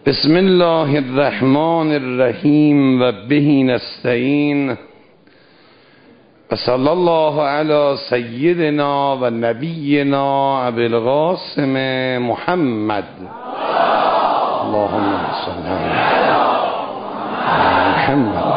بسم الله الرحمن الرحیم و به نستعین و صلی الله علی سیدنا و نبینا ابی القاسم محمد. اللهم صل علی محمد.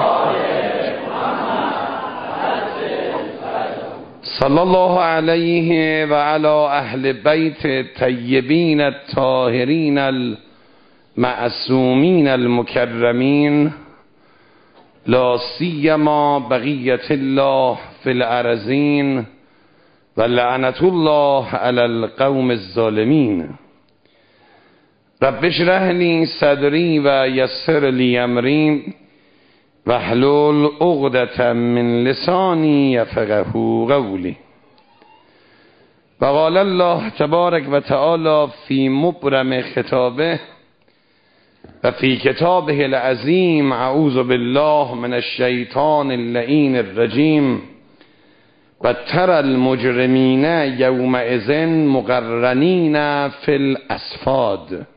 صلی الله علیه و علی اهل بیت طیبین الطاهرین معصومین المکرمین، لا سیما بقیت الله فی الارضین و لعنت الله علی القوم الظالمین. رب اشرح لی صدری و یسر لی امری واحلل عقدة من لسانی یفقهوا قولی. و قال الله تبارک و تعالی فی مبرم خطابه و فی کتابه العظیم: اعوذ بالله من الشیطان اللعین الرجیم و تری المجرمین یومئذ مقرنین فی الاصفاد.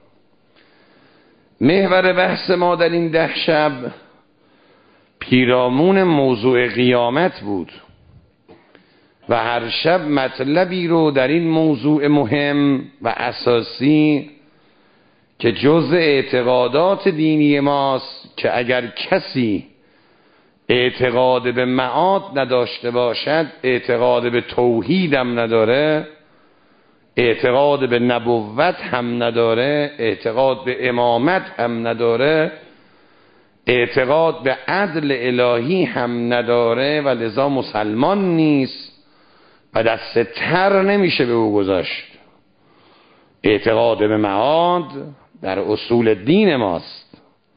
محور بحث ما در این 10 شب پیرامون موضوع قیامت بود و هر شب مطلبی رو در این موضوع مهم و اساسی که جزء اعتقادات دینی ماست، که اگر کسی اعتقاد به معاد نداشته باشد، اعتقاد به توحید هم نداره، اعتقاد به نبوت هم نداره، اعتقاد به امامت هم نداره، اعتقاد به عدل الهی هم نداره و لذا مسلمان نیست و دست تر نمیشه به او گذاشت. اعتقاد به معاد در اصول دین ماست.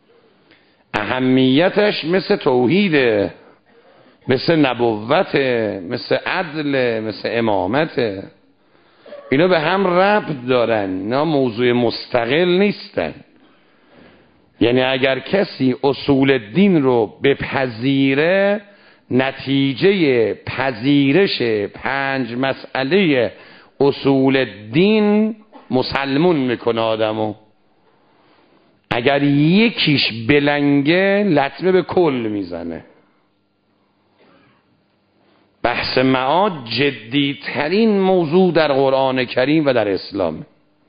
اهمیتش مثل توحیده، مثل نبوته، مثل عدل، مثل امامته. اینا به هم ربط دارن، اینا موضوع مستقل نیستن. یعنی اگر کسی اصول دین رو بپذیره، نتیجه پذیرش 5 مسئله اصول دین مسلمون میکنه آدمو. اگر یکیش بلنگه لطمه به کل میزنه. بحث معاد جدیترین موضوع در قرآن کریم و در اسلام.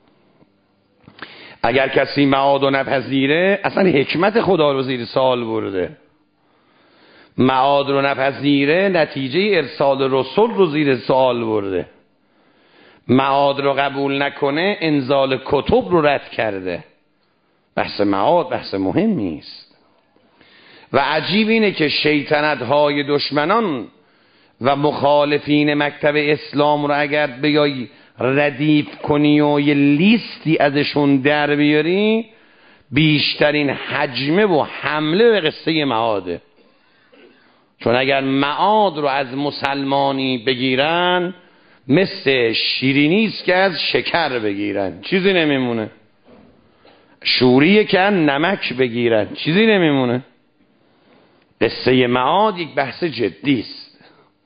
اگر کسی معاد رو نپذیره، اصلا حکمت خدا رو زیر سوال برده. معاد رو نپذیره، نتیجه ارسال رسول رو زیر سوال برده. معاد رو قبول نکنه، انزال کتب رو رد کرده. بحث معاد بحث مهمی است و عجیب اینه که شیطنت های دشمنان و مخالفین مکتب اسلام رو اگر بیایی ردیف کنی و یه لیستی ازشون در بیاری، بیشترین حجمه و حمله به قصه معاده. چون اگر معاد رو از مسلمانی بگیرن، مثل شیرینیست که از شکر بگیرن، چیزی نمیمونه. شوریه که نمک بگیرن، چیزی نمیمونه. قصه معاد یک بحث جدی است.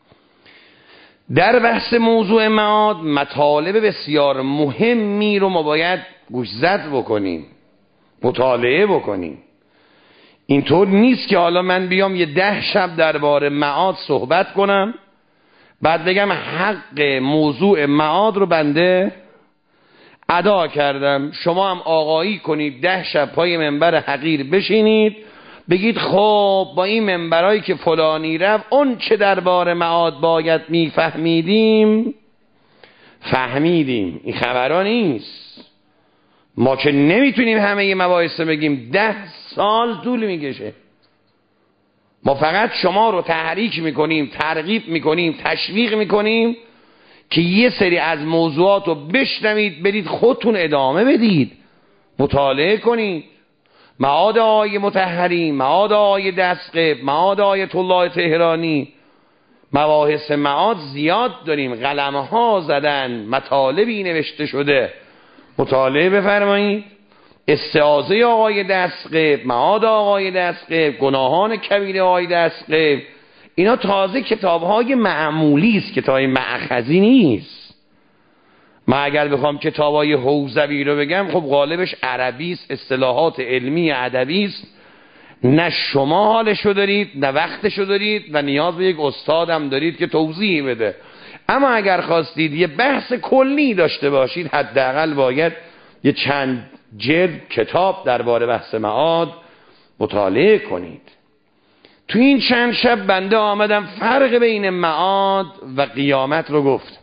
در بحث موضوع معاد مطالب بسیار مهمی رو ما باید گوشزد بکنیم، مطالعه بکنیم. اینطور نیست که حالا من بیام یه 10 شب درباره معاد صحبت کنم، بعد بگم حق موضوع معاد رو بنده ادا کردم، شما هم آقایی کنید 10 شب پای منبر حقیر بشینید بگید خب با این منبرایی که فلانی رفت اون چه درباره معاد باید میفهمیدیم فهمیدیم. این خبران نیست. ما که نمیتونیم همه مباحث بگیم، 10 سال طول میکشه. ما فقط شما رو تحریک میکنیم، ترغیب میکنیم، تشویق میکنیم که یه سری از موضوعات رو بشنوید، برید خودتون ادامه بدید، مطالعه کنید. معاد آقای مطهری، معاد آقای دستقیب، معاد آیت الله تهرانی، مباحث معاد زیاد داریم، قلمها زدن، مطالبی نوشته شده، مطالعه بفرمایید. استعاذه آقای دستقیب، معاد آقای دستقیب، گناهان کبیره آقای دستقیب، اینا تازه کتاب‌های معمولی است، کتاب مأخذی نیست. من اگر بخوام کتابای حوزوی رو بگم خب غالبش عربی است، اصطلاحات علمی ادبی است، نه شما حالشو دارید نه وقتشو دارید و نیاز به یک استادم دارید که توضیح بده. اما اگر خواستید یه بحث کلی داشته باشید حداقل باید یه چند جلد کتاب درباره بحث معاد مطالعه کنید. تو این چند شب بنده آمدم فرق بین معاد و قیامت رو گفت.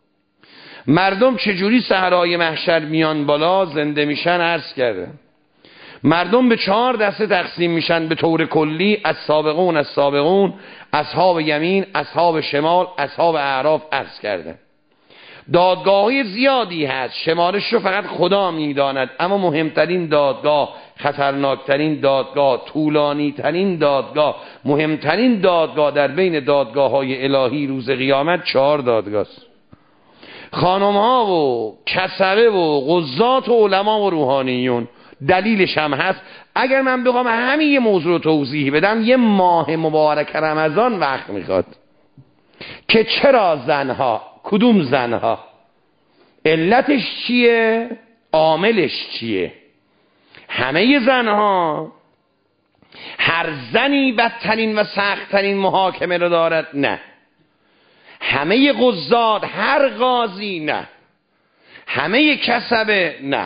مردم چجوری صحرای محشر میان بالا زنده میشن عرض کرده. مردم به 4 دسته تقسیم میشن به طور کلی: السابقون السابقون، اصحاب یمین، اصحاب شمال، اصحاب اعراف عرض کرده. دادگاهی زیادی هست، شمارش رو فقط خدا میداند، اما مهمترین دادگاه، خطرناکترین دادگاه، طولانی ترین دادگاه، مهمترین دادگاه در بین دادگاه های الهی روز قیامت 4 دادگاه است. خانم ها و کسبه و قضات و علما و روحانیون. دلیلش هم هست. اگر من بخوام همین یه موضوع رو توضیح بدم یه ماه مبارک رمضان وقت میخواد که چرا زنها، کدوم زنها، علتش چیه، عاملش چیه. همه زنها هر زنی بدترین و سختترین محاکمه رو دارد؟ نه. همه قضات، هر قاضی؟ نه. همه کسبه؟ نه.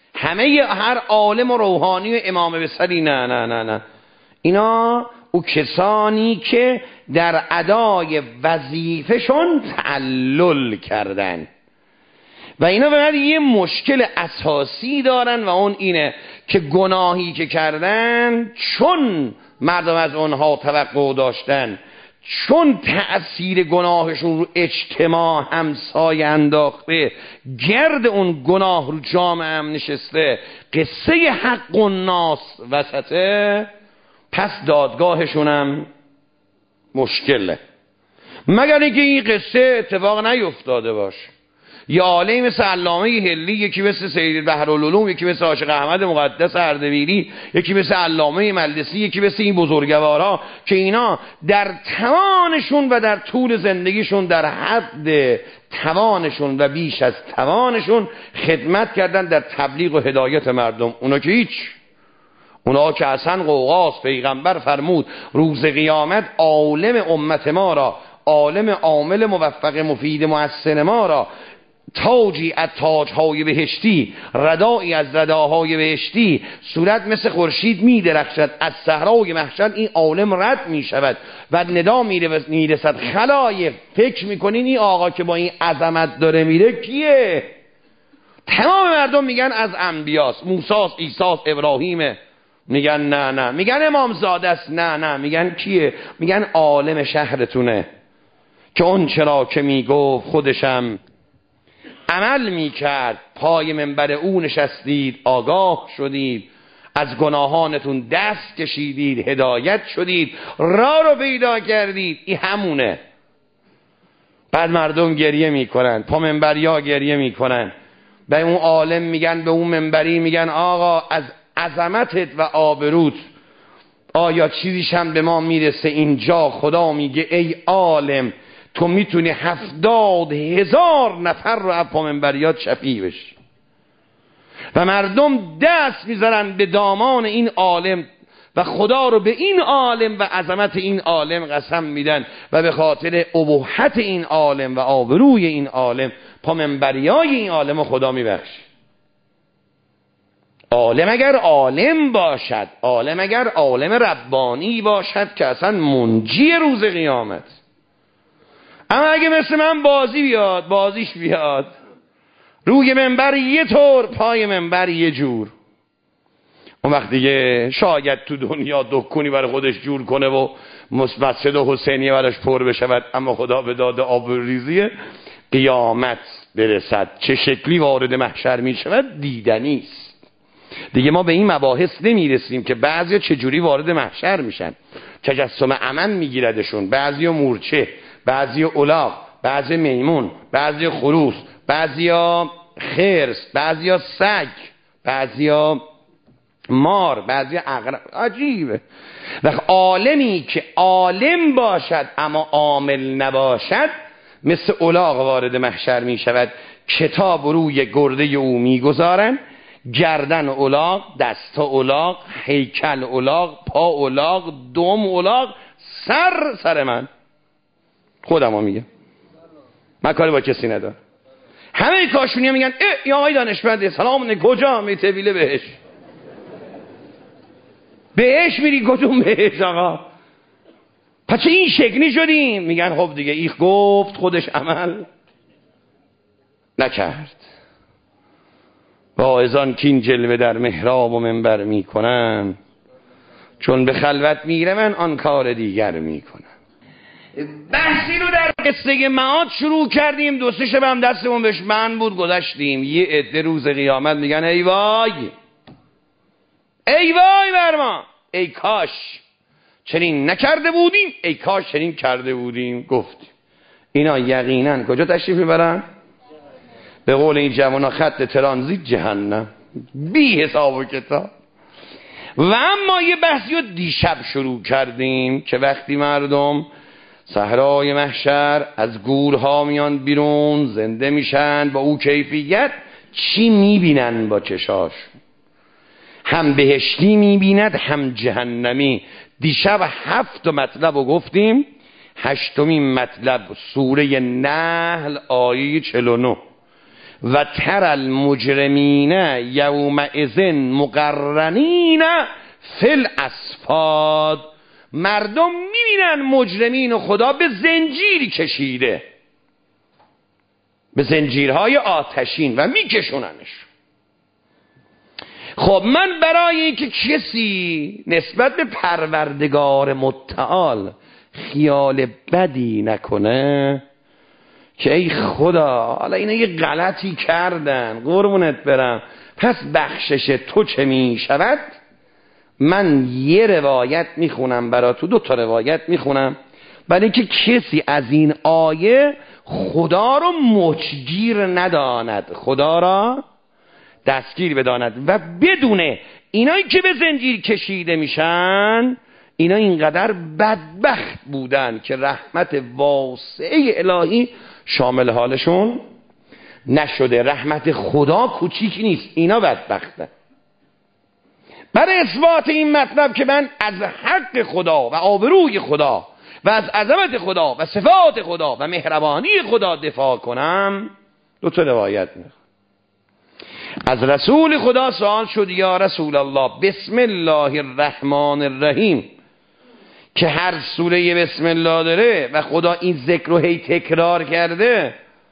هر عالم و روحانی و امام بصری؟ نه نه نه نه. اینا او کسانی که در ادای وظیفه‌شون تعلل کردن و اینا فقط یه مشکل اساسی دارن و اون اینه که گناهی که کردن چون مردم از اونها توقع داشتن، چون تأثیر گناهشون رو اجتماع همسایه انداخته، گرد اون گناه رو جامعه هم نشسته، قصه حق و ناس وسطه، پس دادگاهشون هم مشکله. مگر اینکه این قصه اتفاق نیفتاده باشه. یه عالمی مثل علامه حلی، یکی مثل سید بحرالعلوم، یکی مثل عاشق احمد مقدس اردبیلی، یکی مثل علامه مجلسی، یکی مثل این بزرگوارا که اینا در توانشون و در طول زندگیشون در حد توانشون و بیش از توانشون خدمت کردن در تبلیغ و هدایت مردم. اونا که هیچ. اونا که اصلا قوقاست. پیغمبر فرمود روز قیامت عالم امت ما را، عالم عامل موفق مفید محسن ما را، تاجی از تاجهای بهشتی، ردایی از رداهای بهشتی، صورت مثل خورشید می درخشد، از صحرای محشر این عالم رد می شود و ندا می رسد خلایق فکر می کنین این آقا که با این عظمت داره میره کیه؟ تمام مردم میگن از انبیاست، موسیٰ، عیسی، ابراهیم. میگن نه نه. میگن امام زاده است، نه نه. میگن کیه؟ میگن عالم شهرتونه که اون چرا که میگفت خودشم عمل میکرد، پای منبر او نشستید، آگاه شدید، از گناهانتون دست کشیدید، هدایت شدید، راه رو پیدا کردید. این همونه. بعد مردم گریه میکنن، پا منبریا گریه میکنن، به اون عالم میگن، به اون منبری میگن آقا از عظمتت و آبروت آیا چیزیش هم به ما میرسه؟ اینجا خدا میگه ای عالم تو میتونی 70,000 نفر رو از پا منبریات شفیع بشی. و مردم دست میذارن به دامان این عالم و خدا رو به این عالم و عظمت این عالم قسم میدن و به خاطر ابوحت این عالم و آبروی این عالم پا منبریای این عالم خدا میبخشه. عالم اگر عالم باشد، عالم اگر عالم ربانی باشد که اصلا منجی روز قیامت. اما اگه مثل من بازی بیاد، بازیش بیاد، روی منبر یه طور، پای منبر یه جور، اون وقت دیگه شاید تو دنیا دکونی برای خودش جور کنه و مسجد حسینیه براش پر بشود، اما خدا به داد آبروریزی قیامت برسد چه شکلی وارد محشر می شود دیدنی است. دیگه ما به این مباحث نمیرسیم که بعضیا چجوری وارد محشر میشن، تجسم امن میگیردشون، بعضیا مورچه، بعضیا الاغ، بعضی میمون، بعضی خروس، بعضیا خرس، بعضیا سگ، بعضیا مار، بعضیا عقرب. عجیبه. و عالمی که عالم باشد اما عامل نباشد مثل الاغ وارد محشر می شود کتاب روی گرده او میگذارن، گردن الاغ، دست الاغ، هیکل الاغ، پا الاغ، دم الاغ، سر من. خودمو میگم، من کاری با کسی ندارم. همه کاشونی ها میگن یا آقای دانشمند سلام کجا میتویله بهش میری کدوم بهش آقا؟ پس چه این شکلی شدیم؟ میگن خب دیگه ایخ گفت خودش عمل نکرد. واعظان کین جلوه در محراب و منبر میکنن، چون به خلوت میرم آن کار دیگر میکنن. بحثی رو در قصه معاد شروع کردیم، دو سه شب هم دستمون بهش من بود گذاشتیم. یه عده روز قیامت میگن ای وای بر ما، ای کاش چنین نکرده بودیم، ای کاش چنین کرده بودیم. گفتیم اینا یقینا کجا تشریف میبرن؟ به قول این جوونا خط ترانزیت جهنم، بی حساب و کتاب. و اما یه بحثی رو دیشب شروع کردیم که وقتی مردم صحرای محشر از گورها میان بیرون، زنده میشن با او کیفیت، چی میبینن با چشاش؟ هم بهشتی میبیند هم جهنمی. دیشب 7 مطلب رو گفتیم. 8مین مطلب سوره نحل آیه 49 و تر المجرمین یومئذ مقرنین فی الاسفاد. مردم میبینن مجرمین و خدا به زنجیر کشیده، به زنجیرهای آتشین و میکشوننش. خب من برای اینکه کسی نسبت به پروردگار متعال خیال بدی نکنه که ای خدا حالا اینا یه غلطی کردن قربونت برم پس بخشش تو چه می شود، من یه روایت میخونم برا تو، 2 تا روایت میخونم برای اینکه کسی از این آیه خدا رو مچگیر نداند، خدا را دستگیر بداند و بدونه اینایی که به زنجیر کشیده میشن اینا اینقدر بدبخت بودن که رحمت واسعه الهی شامل حالشون نشده. رحمت خدا کوچیک نیست، اینا بدبختن. برای اثبات این مطلب که من از حق خدا و آبروی خدا و از عظمت خدا و صفات خدا و مهربانی خدا دفاع کنم 2 تا روایت میخوام. از رسول خدا سوال شد یا رسول الله بسم الله الرحمن الرحیم، که هر سوره بسم الله داره و خدا این ذکر رو هی تکرار کرده.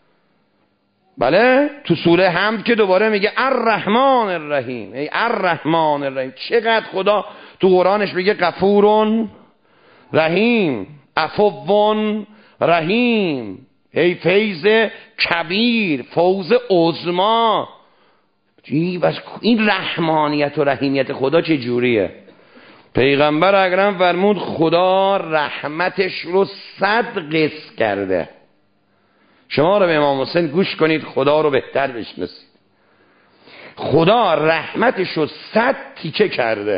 بله تو سوره حمد که دوباره میگه الرحمن الرحیم، ای الرحمن الرحیم. چقدر خدا تو قرآنش میگه غفور رحیم، عفو رحیم، ای فیض کبیر، فوز عظما. این رحمانیت و رحیمیت خدا چه جوریه؟ پیغمبر اکرم فرمود خدا رحمتش رو 100 قسط کرده. شما رو به امام حسین گوش کنید خدا رو بهتر بشناسید. خدا رحمتش رو 100 تیکه کرده.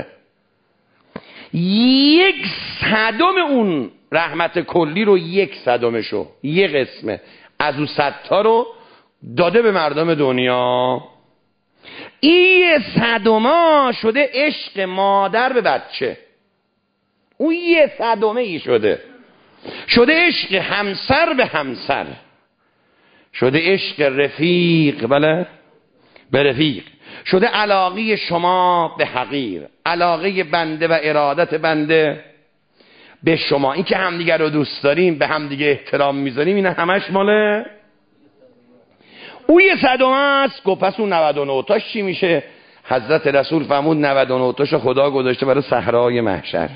1/100 اون رحمت کلی رو 1/100 یه قسمه از اون 100 تا رو داده به مردم دنیا. این 100 شده عشق مادر به بچه، اون 1/100 شده عشق همسر به همسر، شده عشق رفیق بله به رفیق، شده علاقه شما به حقیر، علاقه بنده و ارادت بنده به شما. این که همدیگر رو دوست داریم به همدیگه احترام میذاریم اینا همش ماله اون 100 است. گفت پس اون 99 تاش چی میشه؟ حضرت رسول فرمود 99 تاش خدا گذاشته برای صحرای محشر.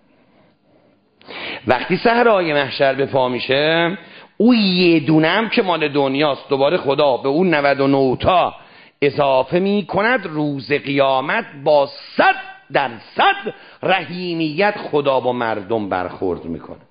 وقتی صحرای محشر به پا میشه اون یه دونه هم که مال دنیاست دوباره خدا به اون 99 تا اضافه میکند. روز قیامت با 100% رحیمیت خدا با مردم برخورد میکنه.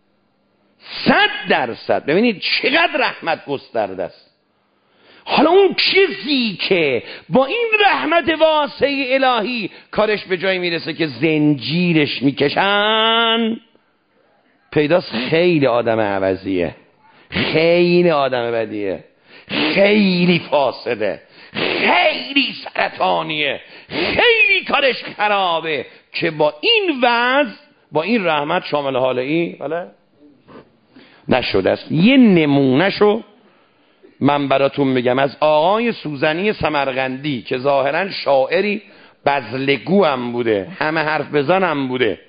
100%. ببینید چقدر رحمت گسترده است. حالا اون کسی که با این رحمت واسعه الهی کارش به جایی میرسه که زنجیرش میکشن، پیداست خیلی آدم عوضیه، خیلی آدم بدیه، خیلی فاسده، خیلی سرطانیه، خیلی کارش خرابه که با این وضع با این رحمت شامل حال این بله نشده است. یه نمونهشو من براتون میگم از آقای سوزنی سمرقندی که ظاهرا شاعری بزلگو هم بوده، همه حرف بزنم بوده.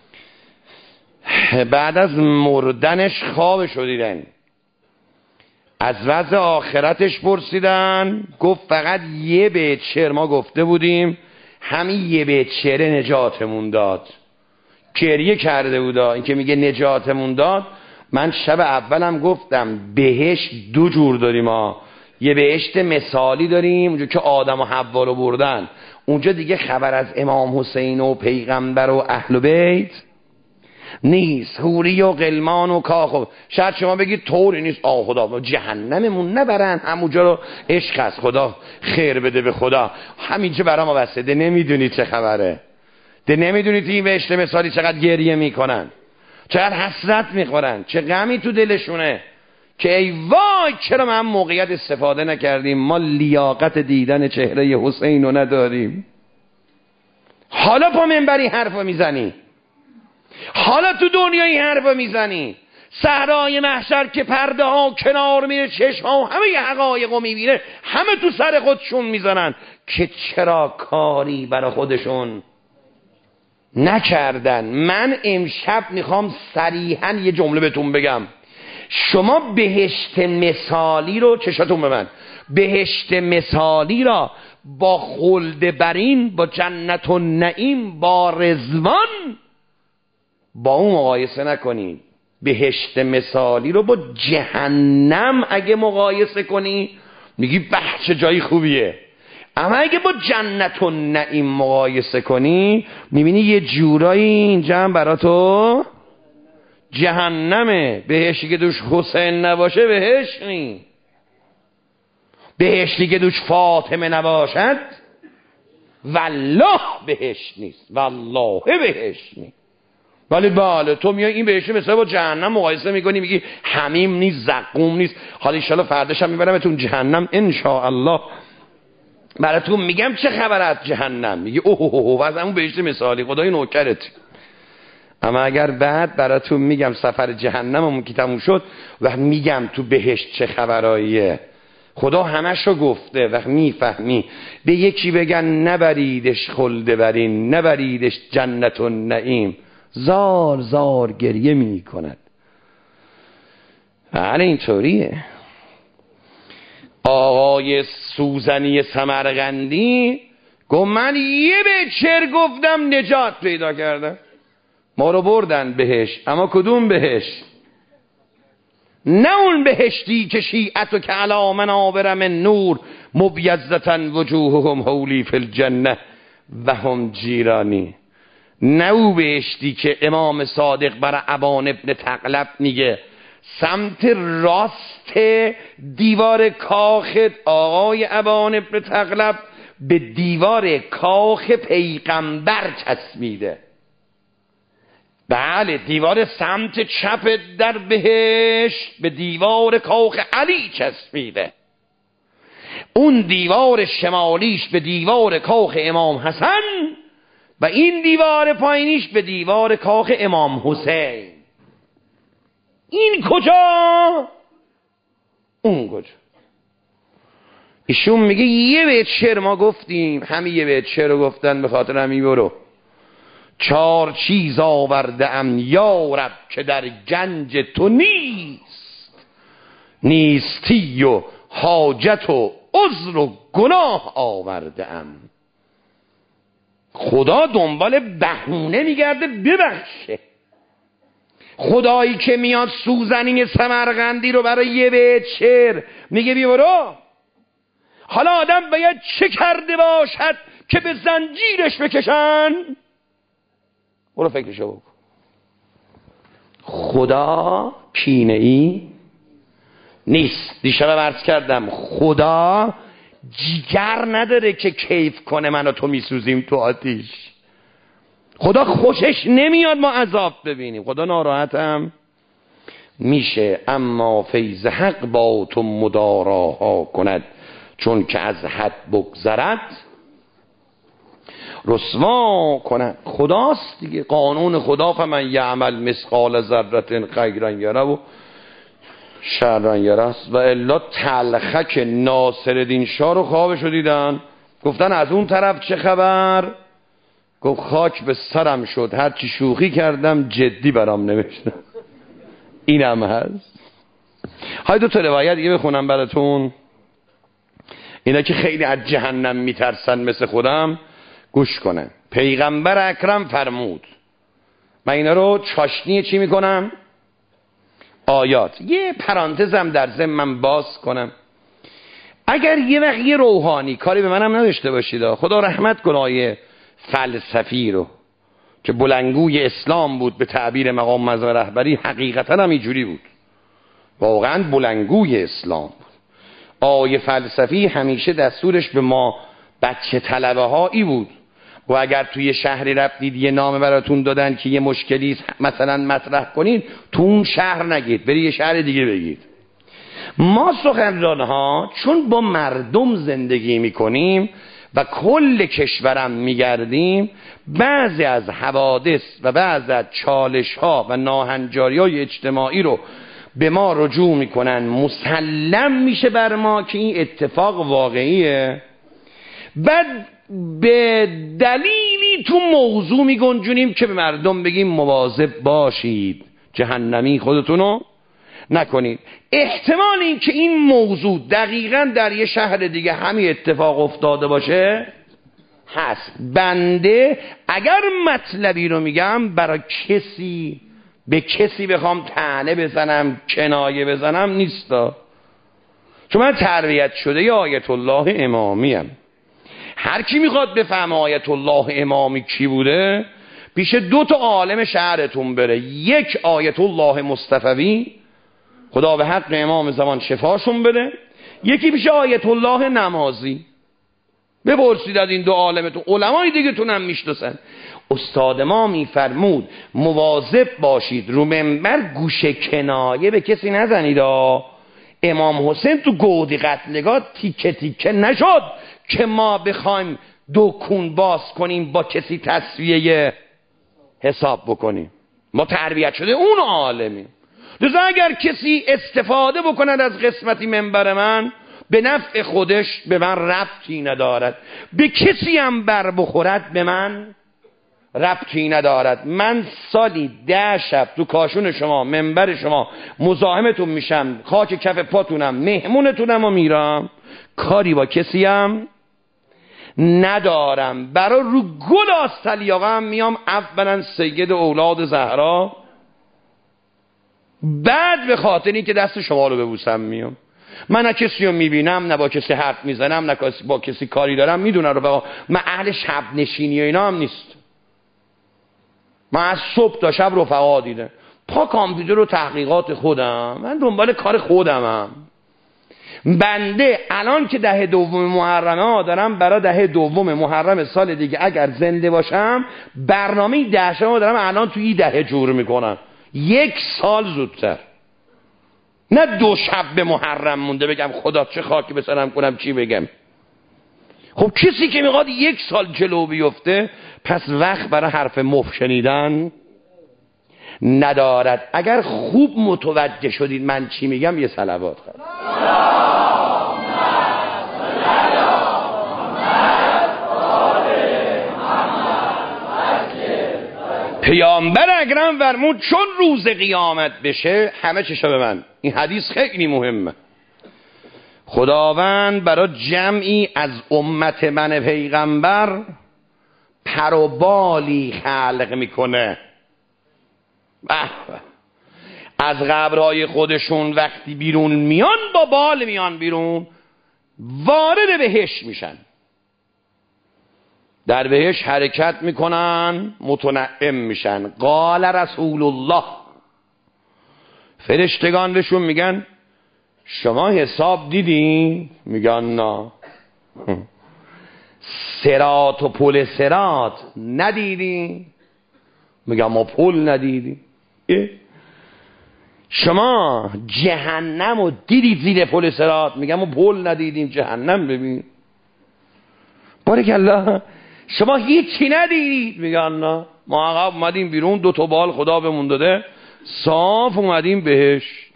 بعد از مردنش خوابشو دیدن، از وضع آخرتش پرسیدن، گفت فقط یه بیت شعر ما گفته بودیم، همین یه بیت شعر نجاتمون داد. گریه کرده بودا. این که میگه نجاتمون داد، من شب اولم گفتم بهشت دو جور داریم ها. یه بهشت مثالی داریم اونجا که آدم و حوا رو بردن، اونجا دیگه خبر از امام حسین و پیغمبر و اهل بیت نیست، حوری و غلمان و کاخ. شاید شما بگید طوری نیست، خدا جهنممون نبرن، همونجا رو عشق است، خدا خیر بده به خدا، همینجا برا ما بسته. ده نمیدونید چه خبره، ده نمیدونید این بهشت مثالی چقدر گریه میکنن، چقدر حسرت میخورن، چه غمی تو دلشونه که ای وای چرا من موقعیت استفاده نکردیم، ما لیاقت دیدن چهره حسین رو نداریم. حالا پا منبری حرفا میزنی، حالا تو دنیایی حرفا میزنی، صحرای محشر که پرده ها کنار میره، چشم ها همه ی حقایقو میبینه، همه تو سر خودشون میزنن که چرا کاری برای خودشون نکردن. من امشب میخوام صریحا یه جمله بهتون بگم. شما بهشت مثالی رو چشاتون به من، بهشت مثالی را با خلد برین، با جنت و نعیم، با رضوان، با اون مقایسه نکنید. بهشت مثالی رو با جهنم اگه مقایسه کنی میگی به چه جایی خوبیه، اما اگه با جنت و نعیم مقایسه کنی میبینی یه جورایی اینجا هم برا تو جهنمه. بهشتی که دوش حسین نباشه بهشت نی، بهشتی که دوش فاطمه نباشد والله بهشت نیست، والله بهشت نیست. ولی بله تو میای این بهشت مثلا با جهنم مقایسه میکنی، میگی حمیم نیست، زقوم نیست. حالا ان شاءالله فرداش هم میبرمتون جهنم ان شاء الله، براتون میگم چه خبر از جهنم. میگی اوه از همون بهشت مثالی، خدای نوکرت. اما اگر بعد براتون میگم سفر جهنممون که تموم شد و میگم تو بهشت چه خبراییه، خدا همش رو گفته و میفهمی. به یکی بگن نبریدش خلد برین، نبریدش جنت و نعیم، زار زار گریه میکند. بله اینطوریه. آقای سوزنی سمرقندی گفت من یه به چر گفتم نجات پیدا کردم، ما رو بردن بهش، اما کدوم بهش؟ نه اون بهشتی که شیعت و که علی منابر من نور مبیضة وجوههم حولی فی الجنه و هم جیرانی. نه او بهشتی که امام صادق برای ابان ابن تغلب میگه سمت راست دیوار کاخ آقای ابان ابن تغلب به دیوار کاخ پیغمبر چسبیده. بله دیوار سمت چپ در بهشت به دیوار کاخ علی چسبیده، اون دیوار شمالیش به دیوار کاخ امام حسن و این دیوار پایینیش به دیوار کاخ امام حسین. این کجا؟ اون کجا؟ ایشون میگه یه بیت شعر ما گفتیم، همین یه بیت شعر رو گفتن، به خاطر همین برو 4 چیز آورده ام یا رب که در گنج تو نیست، نیستی و حاجت و عذر و گناه آورده ام. خدا دنبال بهونه میگرده ببخشه. خدایی که میاد سوزنی سمرقندی رو برای یه بیت شعر میگه بی برو. حالا آدم باید چه کرده باشد که به زنجیرش بکشن؟ برو فکرشو بکن. خدا کینه ای نیست. دیشب عرض کردم خدا جیگر نداره که کیف کنه من و تو میسوزیم تو آتیش. خدا خوشش نمیاد ما عذاب ببینیم. خدا ناراحتم میشه، اما فیض حق با تو مداراها کند، چون که از حد بگذرد رسوا کند. خداست دیگه، قانون خدا. فمن یعمل مثقال ذره خیرا یره و شرا یره است. و الا تلخک ناصرالدین شاه رو خوابشو دیدن، گفتن از اون طرف چه خبر؟ گفت خاک به سرم شد، هرچی شوخی کردم جدی برام نوشتم. اینم هست. های 2 تا روایت دیگه بخونم براتون. اینا که خیلی از جهنم میترسن مثل خودم گوش کنن. پیغمبر اکرم فرمود، من اینا رو چاشنی چی میکنم؟ آیات. یه پرانتزم در ضمن من باز کنم. اگر یه وقت یه روحانی کاری به منم نداشته باشید، خدا رحمت کنه آیه فلسفی رو که بلنگوی اسلام بود، به تعبیر مقام معظم رهبری حقیقتا هم اینجوری بود، واقعا بلنگوی اسلام بود. آیه فلسفی همیشه دستورش به ما بچه طلبه هایی بود و اگر توی شهری رفتید یه نامه براتون دادن که یه مشکلی مثلا مطرح کنید، تو اون شهر نگید، بری یه شهر دیگه بگید. ما سخنران ها چون با مردم زندگی میکنیم و کل کشورم میگردیم، بعضی از حوادث و بعضی از چالش ها و ناهنجاری های اجتماعی رو به ما رجوع میکنن، مسلم میشه بر ما که این اتفاق واقعیه. بعد به دلیلی تو موضوع میگنجونیم که به مردم بگیم مواظب باشید، جهنمی خودتونو نکنید. احتمال این که این موضوع دقیقاً در یه شهر دیگه همین اتفاق افتاده باشه هست. بنده اگر مطلبی رو میگم برای کسی به کسی بخوام طعنه بزنم، کنایه بزنم نیستا، چون من تربیت شده ی آیت الله امامیم. هر کی میخواد بفهمه آیت الله امامی کی بوده، پیش 2 تا عالم شهرتون بره. یک آیت الله مصطفوی، خدا به حق امام زمان شفاشون بده. یکی پیش آیت الله نمازی. بپرسید از این 2 عالمتون، علمای دیگه تونم میشناسن. استاد ما میفرمود مواظب باشید رو منبر گوشه کنایه به کسی نزنید. امام حسین تو گودی قتلگاه تیکه تیکه نشد که ما بخوایم دکون باز کنیم با کسی تسویه حساب بکنیم. ما تربیت شده اون عالمیم. لذا اگر کسی استفاده بکند از قسمتی منبر من به نفع خودش، به من ربطی ندارد. به کسی هم بر بخورد به من ربطی ندارد. من سالی 10 شب تو کاشون شما، منبر شما مزاحمتون میشم، خاک کف پاتونم، مهمونتونم و میرم، کاری با کسی هم ندارم. برای رو گل آستلیاقه هم میام، اولا سید اولاد زهرا، بعد به خاطری که دست شما رو ببوسم میام. من نه کسی رو میبینم، نه با کسی حرف میزنم، نه با کسی کاری دارم. میدونم رفقا من اهل شب نشینی و اینا هم نیست. من از صبح تا شب رفقا دیدم، پا کامپیوتر و تحقیقات خودم، من دنبال کار خودمم. بنده الان که 10 دوم محرمه دارم، برای 10 دوم محرم سال دیگه اگر زنده باشم برنامه 10 شب دارم الان توی 10 جور میکنم، 1 سال زودتر. نه 2 شب به محرم مونده بگم خدا چه خاکی به سرم کنم چی بگم. خب کسی که میخواد 1 سال جلو بیفته، پس وقت برای حرف مفت شنیدن ندارد. اگر خوب متوجه شدید من چی میگم، یه صلوات خواهد. پیامبر اکرم فرمود چون روز قیامت بشه همه چشا به من. این حدیث خیلی مهمه. خداوند برای جمعی از امت من پیغمبر پر و بالی خلق میکنه. از قبرهای خودشون وقتی بیرون میان با بال میان بیرون، وارد بهشت میشن، در بهشت حرکت میکنن، متنعم میشن. قال رسول الله، فرشتگان بهشون میگن شما حساب دیدین؟ میگن نه. صراط و پل صراط ندیدین؟ میگن ما پل ندیدیم. شما جهنم رو دیدید زیر پل صراط؟ میگم ما پل ندیدیم، جهنم ببین. بارکالله. شما هیچی ندیدید؟ میگن نه، ما عقب اومدیم بیرون، 2 تا بال خدا بهمون داده، صاف اومدیم بهشت.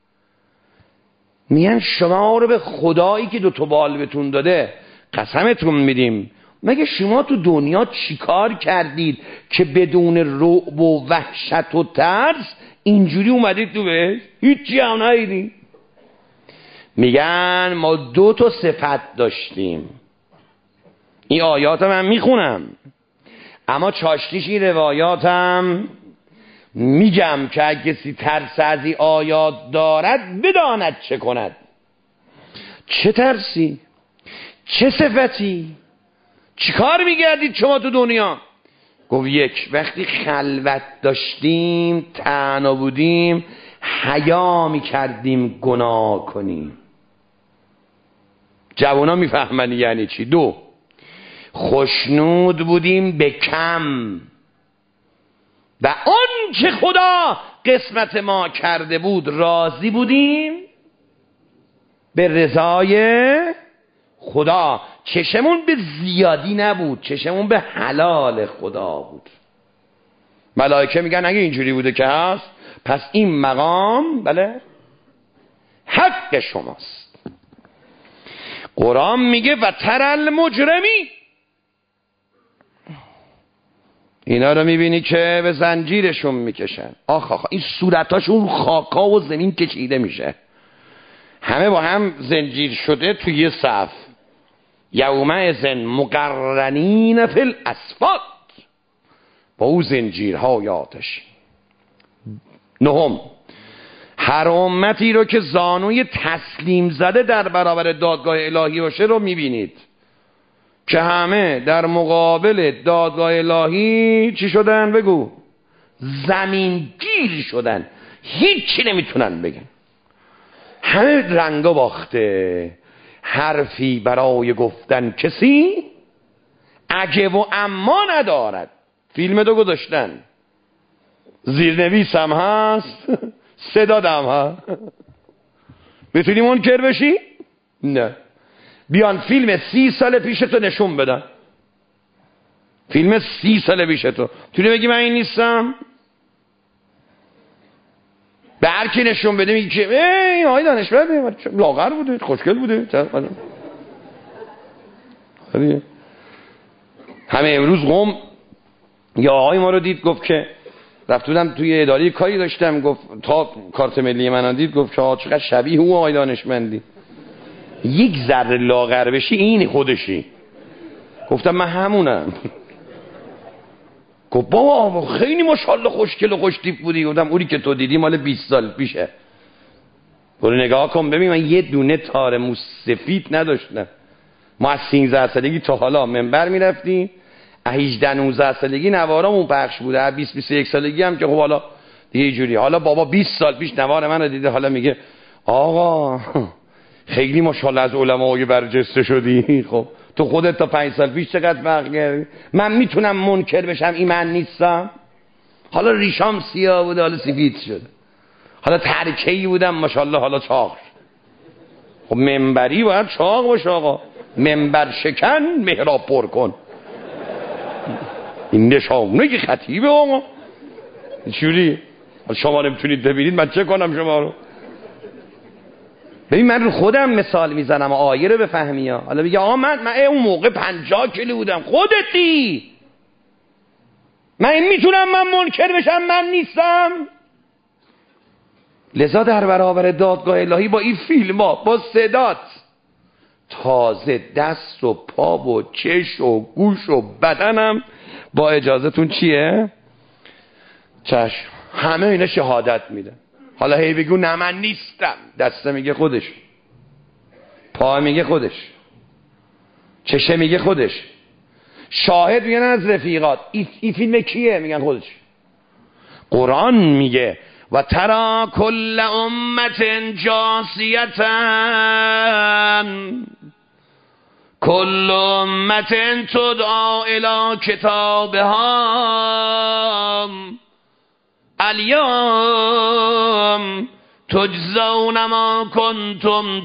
میگن شما رو به خدایی که 2 تا بال بهتون داده قسمتون میدیم، مگه شما تو دنیا چیکار کردید که بدون رعب و وحشت و ترس اینجوری اومدید تو بهشت؟ هیچی هم ندیدید. میگن ما 2 تا صفت داشتیم. این آیات من میخونم، اما چاشتیش این روایاتم میگم که اگه کسی ترس از این آیات دارد بداند چه کند. چه ترسی؟ چه صفتی؟ چی کار میگردید شما تو دنیا؟ گفت 1 وقتی خلوت داشتیم، تنها بودیم، حیا میکردیم گناه کنیم. جوانا میفهمن یعنی چی. 2 خوشنود بودیم به کم و اون چه خدا قسمت ما کرده بود راضی بودیم به رضای خدا. چشمون به زیادی نبود، چشمون به حلال خدا بود. ملائکه میگن اگه اینجوری بوده که هست، پس این مقام بله حق شماست. قرآن میگه و ترل مجرمی، اینا رو میبینی که به زنجیرشون میکشن. آخ این صورتاشون خاکا و زمین کشیده میشه، همه با هم زنجیر شده توی یه صف. یومئذ مقرنین فی الاسفاد، با او زنجیرهای آتش. 9 هر امتی رو که زانوی تسلیم زده در برابر دادگاه الهی باشه رو میبینید که همه در مقابل دادگاه الهی چی شدن؟ بگو. زمین گیر شدن، هیچی نمیتونن بگن، همه رنگا باخته، حرفی برای گفتن کسی اگه و اما ندارد. فیلم دو گذاشتن، زیرنویس هم هست، صدا هم هست. میتونی منکر بشی؟ نه. بیان فیلم 30 سال پیشتو نشون بدن، فیلم 30 سال پیشتو، میتونی بگی من این نیستم؟ به هر کی نشون بده میگی که این آقای دانشمند لاغر بوده، خوشگل بوده. همه امروز قم یا آقای ما رو دید، گفت که رفت بودم توی اداره کاری داشتم، گفت تا کارت ملی من دید، گفت که چقدر شبیه اون آقای دانشمندی. یک ذره لاغر بشی این خودشی. گفتم من همونم. گفت بابا خیلی ماشاءالله خوشگل و خوشتیپ بودی. گفتم اونی که تو دیدی مال 20 سال پیشه. برو نگاه کن ببین، من یه دونه تار موس سفید نداشتم. ما از 13 سالگی تا حالا منبر میرفتیم، 18 19 سالگی نوارامون پخش بوده، 20 21 سالگی هم که خب حالا دیگه جوری. حالا بابا 20 سال پیش نوار من رو دیده، حالا میگه آقا خیلی ماشاءالله از علمای برجسته شدی. خب تو خودت تا 5 سال پیش چقدر فرق کردی؟ من میتونم منکر بشم این من نیستم؟ حالا ریشام سیاه بوده حالا سفید شده، حالا ترکه‌ای بودم ماشاءالله حالا چاق. خب منبری باید چاق باشه آقا، منبر شکن محراب پر کن. این نشانه که خطیبه آقا. چوری شما نمیتونید ببینید، من چه کنم شما رو؟ ببین من رو خودم مثال میزنم آیه رو بفهمی ها. حالا بگه آقا من اون موقع 50 کیلو بودم. خودتی. من میتونم من منکر بشم من نیستم؟ لذا در برابر دادگاه الهی با این فیلم ها، با صدات، تازه دست و پا و چش و گوش و بدنم با اجازهتون چیه؟ چشم. همه اینا شهادت میده. حالا هی بگو نه من نیستم، دسته میگه خودش، پا میگه خودش، چشه میگه خودش، شاهد میگن از رفیقات. این فیلم کیه؟ میگن خودش. قرآن میگه و ترا کل امت جاسیتن کل امت تدعا الی کتابها الیوم تجزون ما کنتم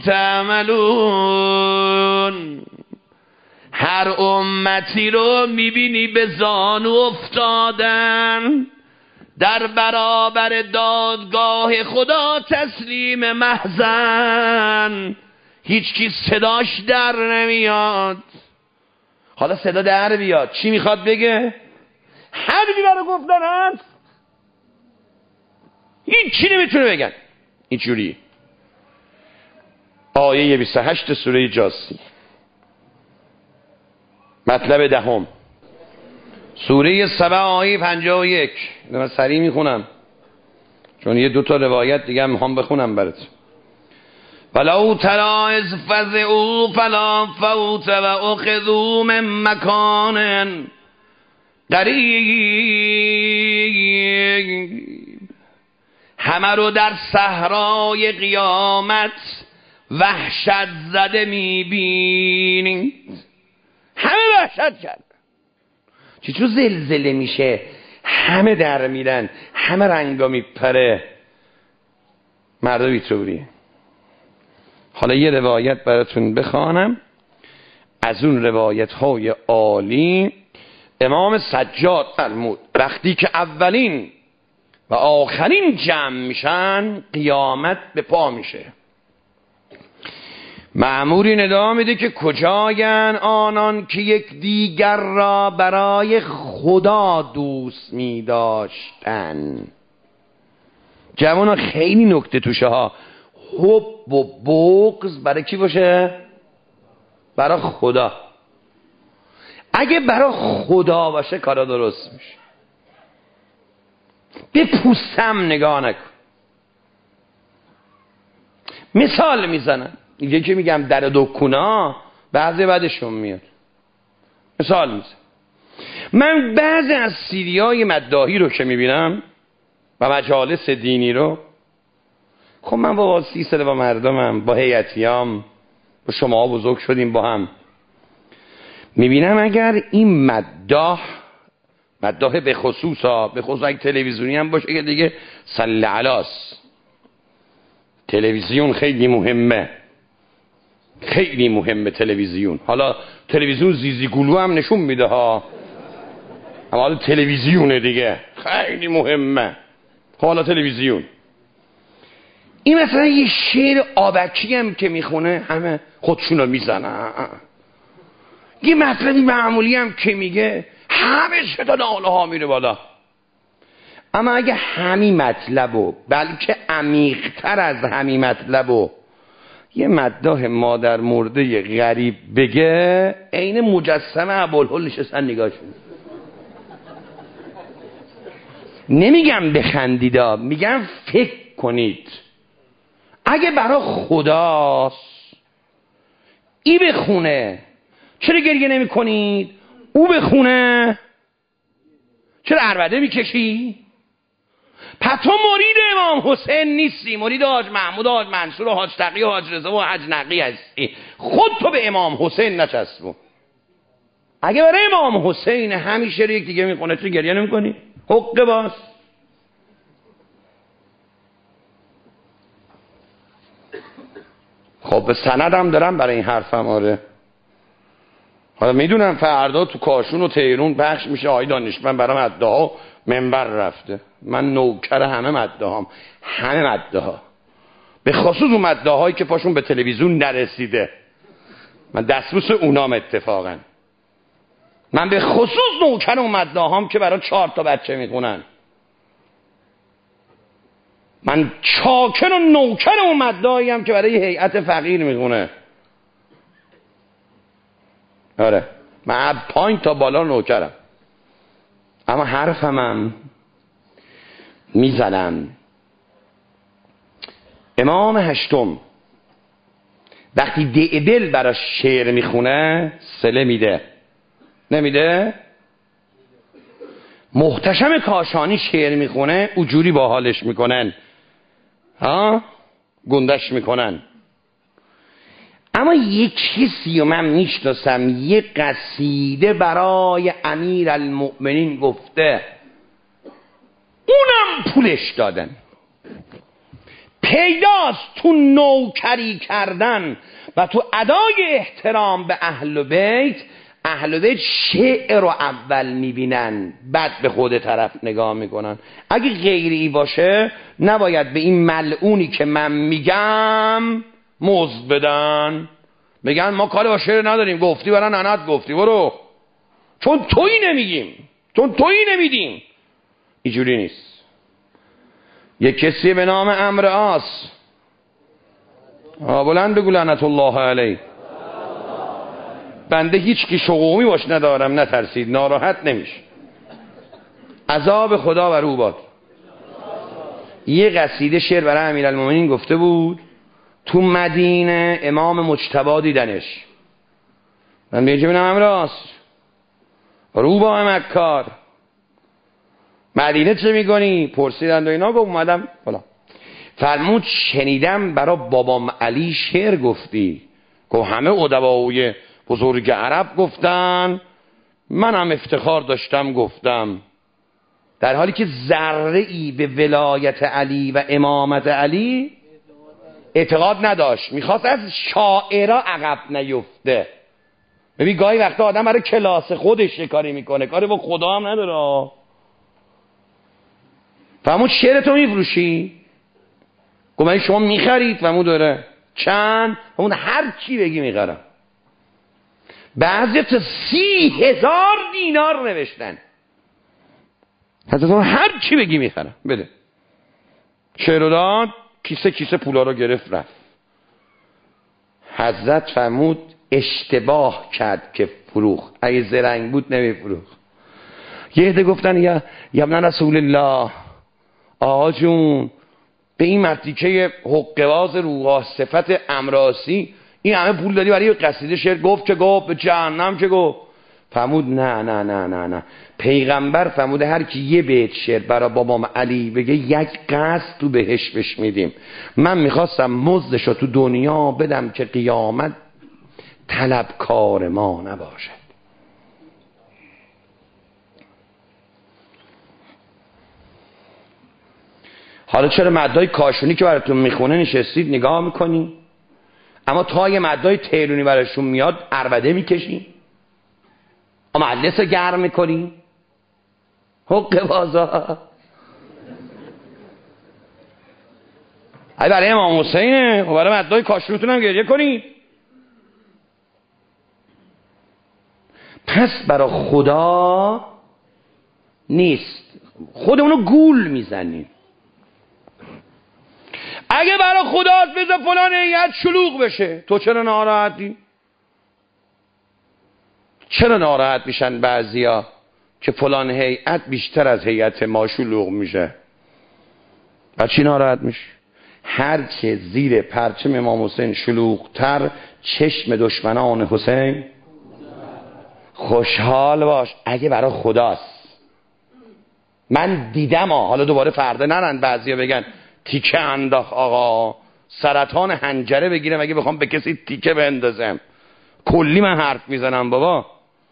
تعملون. هر امتی رو میبینی به زانو افتادن، در برابر دادگاه خدا تسلیم محزن، هیچ کی صداش در نمیاد. حالا صدا در بیاد چی میخواد بگه؟ همینی برای گفتن هست، هیچ چی نمیتونه بگن. اینجوری آیه 28 سوره جاثیه، مطلب دهم، سوره سبع آیه 51. من سریع میخونم چون یه دوتا روایت دیگه میخوام بخونم برات. ولو تری اذ فزعوا فلا فوت و اخذوا من مکان قریب. همه رو در صحرای قیامت وحشت زده میبینید. همه وحشت کرد. چون زلزله میشه همه در میرن، همه رنگا میپره. مردم اینطوریه. حالا یه روایت براتون بخوانم از اون روایت های عالی. امام سجاد فرمود وقتی که اولین و آخرین جمع میشن قیامت به پا میشه. مأموری ندا میده که کجاین آنان که یک دیگر را برای خدا دوست میداشتن. جوانان خیلی نکته توشه ها. حب و بغض برای کی باشه؟ برای خدا. اگه برای خدا باشه کارا درست میشه. به پوستم نگاه نکن. مثال میزنم اینجا که میگم در دکونا بعضی بعدشون میاد. مثال میزنم، من بعضی از سیدیای مداحی رو که میبینم و مجالس دینی رو، خب من با 30 سال با مردمم، با هیئتیام، با شما بزرگ شدیم با هم، میبینم اگر این مداح به خصوص اگه تلویزیونی هم باشه که دیگه صلی علیاس. تلویزیون خیلی مهمه، خیلی مهمه تلویزیون. حالا تلویزیون زیزی گلو هم نشون میده ها، اما حالا تلویزیونه دیگه خیلی مهمه. حالا تلویزیون این مثلا یه شعر آبکی هم که میخونه همه خودشونو میزنن، یه مطلبی معمولی هم که میگه همه شداد آله ها میره بالا. اما اگه همین مطلبو بلکه عمیق‌تر از همین مطلبو یه مداح مادر مرده غریب بگه، عین مجسمه ابوالهول نشستن نگاهشون. نمیگم بخندیدا، میگم فکر کنید. اگه برای خداست ای بخونه چرا گریه نمی کنید؟ او بخونه چرا عربده میکشی؟ پس تو مرید امام حسین نیستی، مرید حاج محمود و حاج منصور و حاج تقی و حاج رضا و حاج نقی هستی. خود تو به امام حسین نچسبون. اگه برای امام حسین همیشه رو یک دیگه میخونه چرا گریه نمی کنی؟ حقه باز. خب به سندم دارم برای این حرفم. آره حالا میدونم فردا تو کاشون و تهرون پخش میشه آقای دانشمند برای مداحا منبر رفته. من نوکر همه مداحام، همه مداحا، به خصوص اون مداحایی که پاشون به تلویزیون نرسیده. من دستبوس اونام اتفاقا. من به خصوص نوکر اون مداحام که برای 4 تا بچه میخونن. من چاکر و نوکر اون مداحایی هم که برای هیئت فقیر میخونه. آره من پایین تا بالا نوکرم، اما حرفمم میزنم. امام هشتم وقتی دعبل براش شعر میخونه سله میده، نمیده؟ محتشم کاشانی شعر میخونه اجوری با حالش میکنن، ها گندش میکنن. اما یک کسی من میشناسم یه قصیده برای امیر المؤمنین گفته، اونم پولش دادن. پیداست تو نوکری کردن و تو ادای احترام به اهل بیت، اهل بیت شعر رو اول میبینن بعد به خود طرف نگاه میکنن. اگه غیری باشه نباید به این ملعونی که من میگم مزد بدن، بگن ما کار با شعر نداریم، گفتی برای ننت گفتی برو، چون تویی نمیگیم، چون تویی نمیدیم. اینجوری نیست. یک کسی به نام عمرو عاص، بلند بگو لعنت الله علیه، بنده هیچ کی شقومی باش ندارم، نترسید، ناراحت نمیشه، عذاب خدا بر او باد. یه قصیده شعر برای امیرالمومنین گفته بود، تو مدینه امام مجتبی دیدنش، من بیجه بینم عمرو عاص رو با مکار مدینه چه میکنی؟ پرسیدند و اینا، گفت اومدم فلان. فرمود شنیدم برای بابام علی شعر گفتی. گفت همه ادبای بزرگ عرب گفتن، منم افتخار داشتم گفتم. در حالی که ذره ای به ولایت علی و امامت علی اعتقاد نداشت، میخواست از شاعرها عقب نیفته. ببین گاهی وقتا آدم برای کلاس خودش کاری میکنه، کاری با خدا هم نداره. فرمود شعر تو میفروشی؟ گفت من شما میخرید؟ فرمود داره. چند؟ فرمود هر چی بگی میخرم. بعضی تا 30,000 دینار نوشتن، حضرت هر چی بگی میخرم بده. شعر رو داد، کیسه کیسه پولا رو گرفت رفت. حضرت فرمود اشتباه کرد که فروخ، اگه زرنگ بود نمیفروخ. یه عده گفتن یا ابن رسول الله، آقا جون به این مرتیکه حقه‌باز روح صفت امراسی این همه پول دادی برای قصیده شعر؟ گفت که گفت به جهنم که گفت. فرمود نه نه نه نه نه، پیغمبر فرموده هر کی یه بیت شعر برای بابام علی بگه یک قصد تو بهش بش میدیم. من میخواستم مزدشو تو دنیا بدم که قیامت طلبکار ما نباشد. حالا چرا مدای کاشونی که براتون میخونه نشستید نگاه میکنی، اما تا یه مدای تهرونی براشون میاد عربده میکشی، اما مجلس گرم میکنی. حق بازا ای برای امام حسینه و برای مدای کاشونیتون هم گریه کنی. پس برای خدا نیست، خودمونو گول میزنیم. اگه برای خداست بذار فلان هیئت شلوغ بشه، تو چرا ناراحتی؟ چرا ناراحت میشن بعضیا که فلان هیئت بیشتر از هیئت ما شلوغ میشه؟ و چی ناراحت میشه؟ هر چه زیر پرچم امام حسین شلوغتر، چشم دشمنان حسین خوشحال باش. اگه برای خداست. من دیدم حالا دوباره فردا نرن بعضیا بگن تیکه انداخت آقا، سرطان حنجره بگیرم اگه بخوام به کسی تیکه بندازم. کلی من حرف میزنم بابا.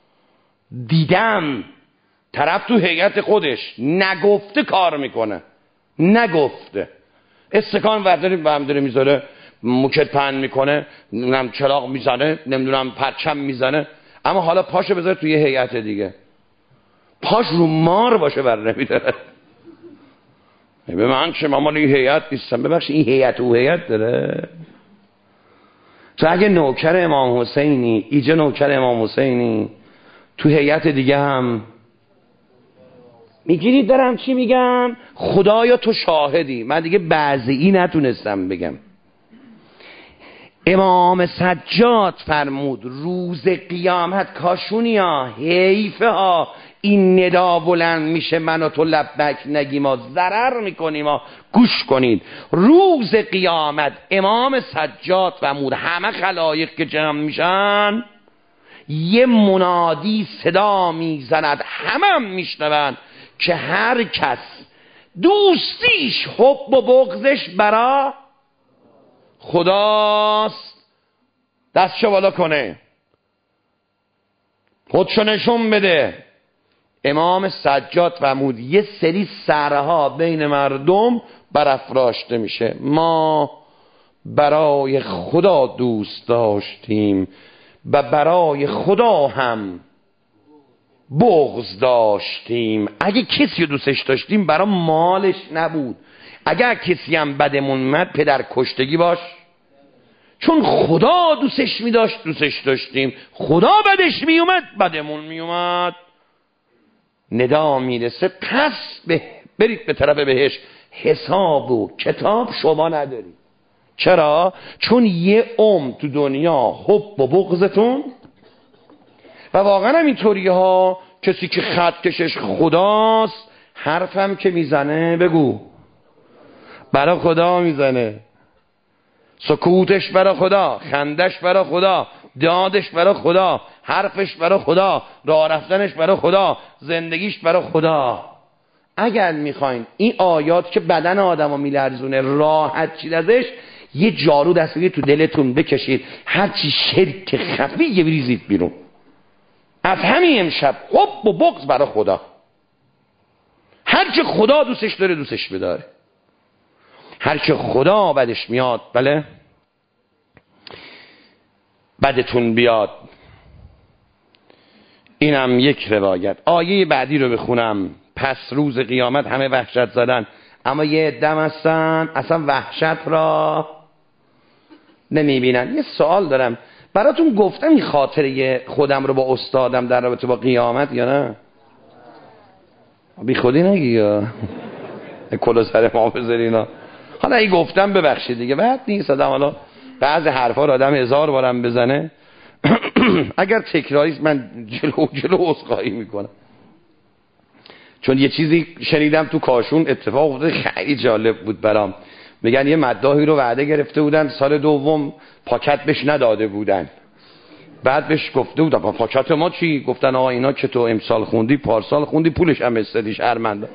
دیدم طرف تو هیئت خودش نگفته کار میکنه، نگفته استکان ورداری به هم داره میذاره، موکت پهن میکنه، نمیدونم چراغ میزنه، نمیدونم پرچم میزنه، اما حالا پاشو بذاره توی هیئت دیگه، پاش رو مار باشه بر نمیداره. به من چه مامان این هیئت نیستم. ببخش این هیئت و هیئت داره. تو اگه نوکر امام حسینی، ایجا نوکر امام حسینی، تو هیئت دیگه هم میگیرید. دارم چی میگم؟ خدایا تو شاهدی، من دیگه بعضی نتونستم بگم. امام سجاد فرمود روز قیامت کاشونیا حیفه ها این ندا بلند میشه من و تو لبک نگیم، ما ضرر میکنیم. ما گوش کنید، روز قیامت امام سجاد فرمود همه خلایق که جمع میشن یه منادی صدا میزند، همه هم میشنون که هر کس دوستیش حب و بغضش برا خداست دستشو بالا کنه، خودشو نشون بده. امام سجاد فرمود یه سری سرها بین مردم برافراشته میشه، ما برای خدا دوست داشتیم و برای خدا هم بغض داشتیم. اگه کسی رو دوستش داشتیم برای مالش نبود، اگر کسی هم بدمون اومد پدر کشتگی باش، چون خدا دوستش می‌داشت دوستش داشتیم، خدا بدش میومد بدمون میومد. ندا میرسه پس برید به طرف بهش، حساب و کتاب شما ندارید. چرا؟ چون یه تو دنیا حب و بغضتون، و واقعا هم اینطوریه ها. کسی که خط کشش خداست حرفم که میزنه بگو برای خدا میزنه، سکوتش برای خدا، خندش برای خدا، دادش برای خدا، حرفش برای خدا، راه رفتنش برای خدا، زندگیش برای خدا. اگر میخواین این آیات که بدن آدمو میلرزونه راحت چید ازش، یه جارو دستگی تو دلتون بکشید، هرچی شرک خفی بریزید بیرون. از همین امشب حب و بغض برای خدا، هرچی خدا دوستش داره دوستش بداره، هرچی خدا بدش میاد بله بدتون بیاد. اینم یک روایت. آیه بعدی رو بخونم. پس روز قیامت همه وحشت زدن، اما یه عده هستن اصلا وحشت را نمیبینن. یه سوال دارم براتون، گفتم این خاطره خودم رو با استادم در رابطه با قیامت یا نه؟ بی خودی نگی یا کلا سر ما بذاری اینا. حالا این گفتم ببخشید دیگه، بعد نیست آدم حالا بعضی حرفا رو آدم 1000 بارم بزنه اگر تکراریست من جلو عذرخواهی میکنم. چون یه چیزی شنیدم تو کاشون اتفاق افتاد خیلی جالب بود برام. میگن یه مداحی رو وعده گرفته بودن، سال دوم پاکت بهش نداده بودن. بعد بهش گفته بودن پاکت ما چی؟ گفتن آقا اینا که تو امسال خوندی پارسال خوندی پولش هم استدیش هرمنده.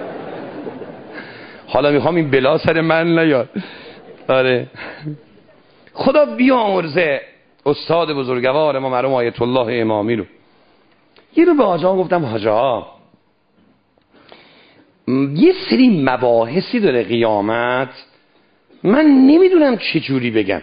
حالا میخوام این بلا سر من نیاد. آره خدا بیامرزه استاد بزرگوار ما مرحوم آیت الله امامی رو. یه رو به آجا گفتم حاجا یه سری مباحثی داره قیامت من نمیدونم چه جوری بگم.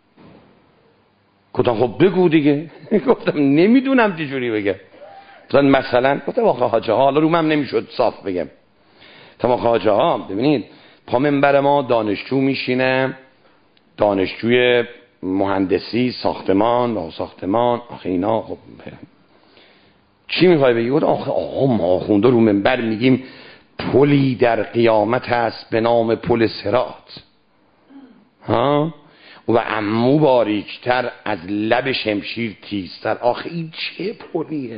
گفتم خب بگو دیگه. گفتم نمیدونم چه جوری بگم. مثلا گفتم آخه حاجا حالا رو من نمیشد صاف بگم. گفتم آخه حاجا ببینید پا منبر ما دانشجو میشینه، دانشجوی مهندسی ساختمان و ساختمان، آخه اینا خب چی میخوای بگی؟ گفتم آخه آقا ما آخونده رو منبر میگیم پلی در قیامت هست به نام پل صراط ها، و عمو باریکتر از لب شمشیر تیزتر. آخه این چه پلیه؟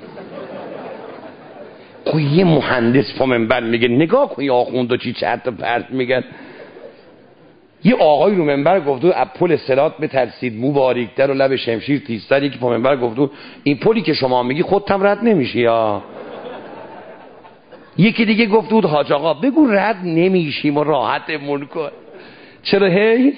خب یه مهندس پا منبر میگه نگاه کن یا آخونده چی چرت و پرت میگن. یه آقای رو منبر گفته از پل صراط بترسید مو باریکتر و لب شمشیر تیزتر. یکی پا منبر گفته این پلی که شما میگی خودتم رد نمیشی یا. یکی دیگه گفته بود حاج آقا بگو رد نمیشیم و راحتمون کن. چرا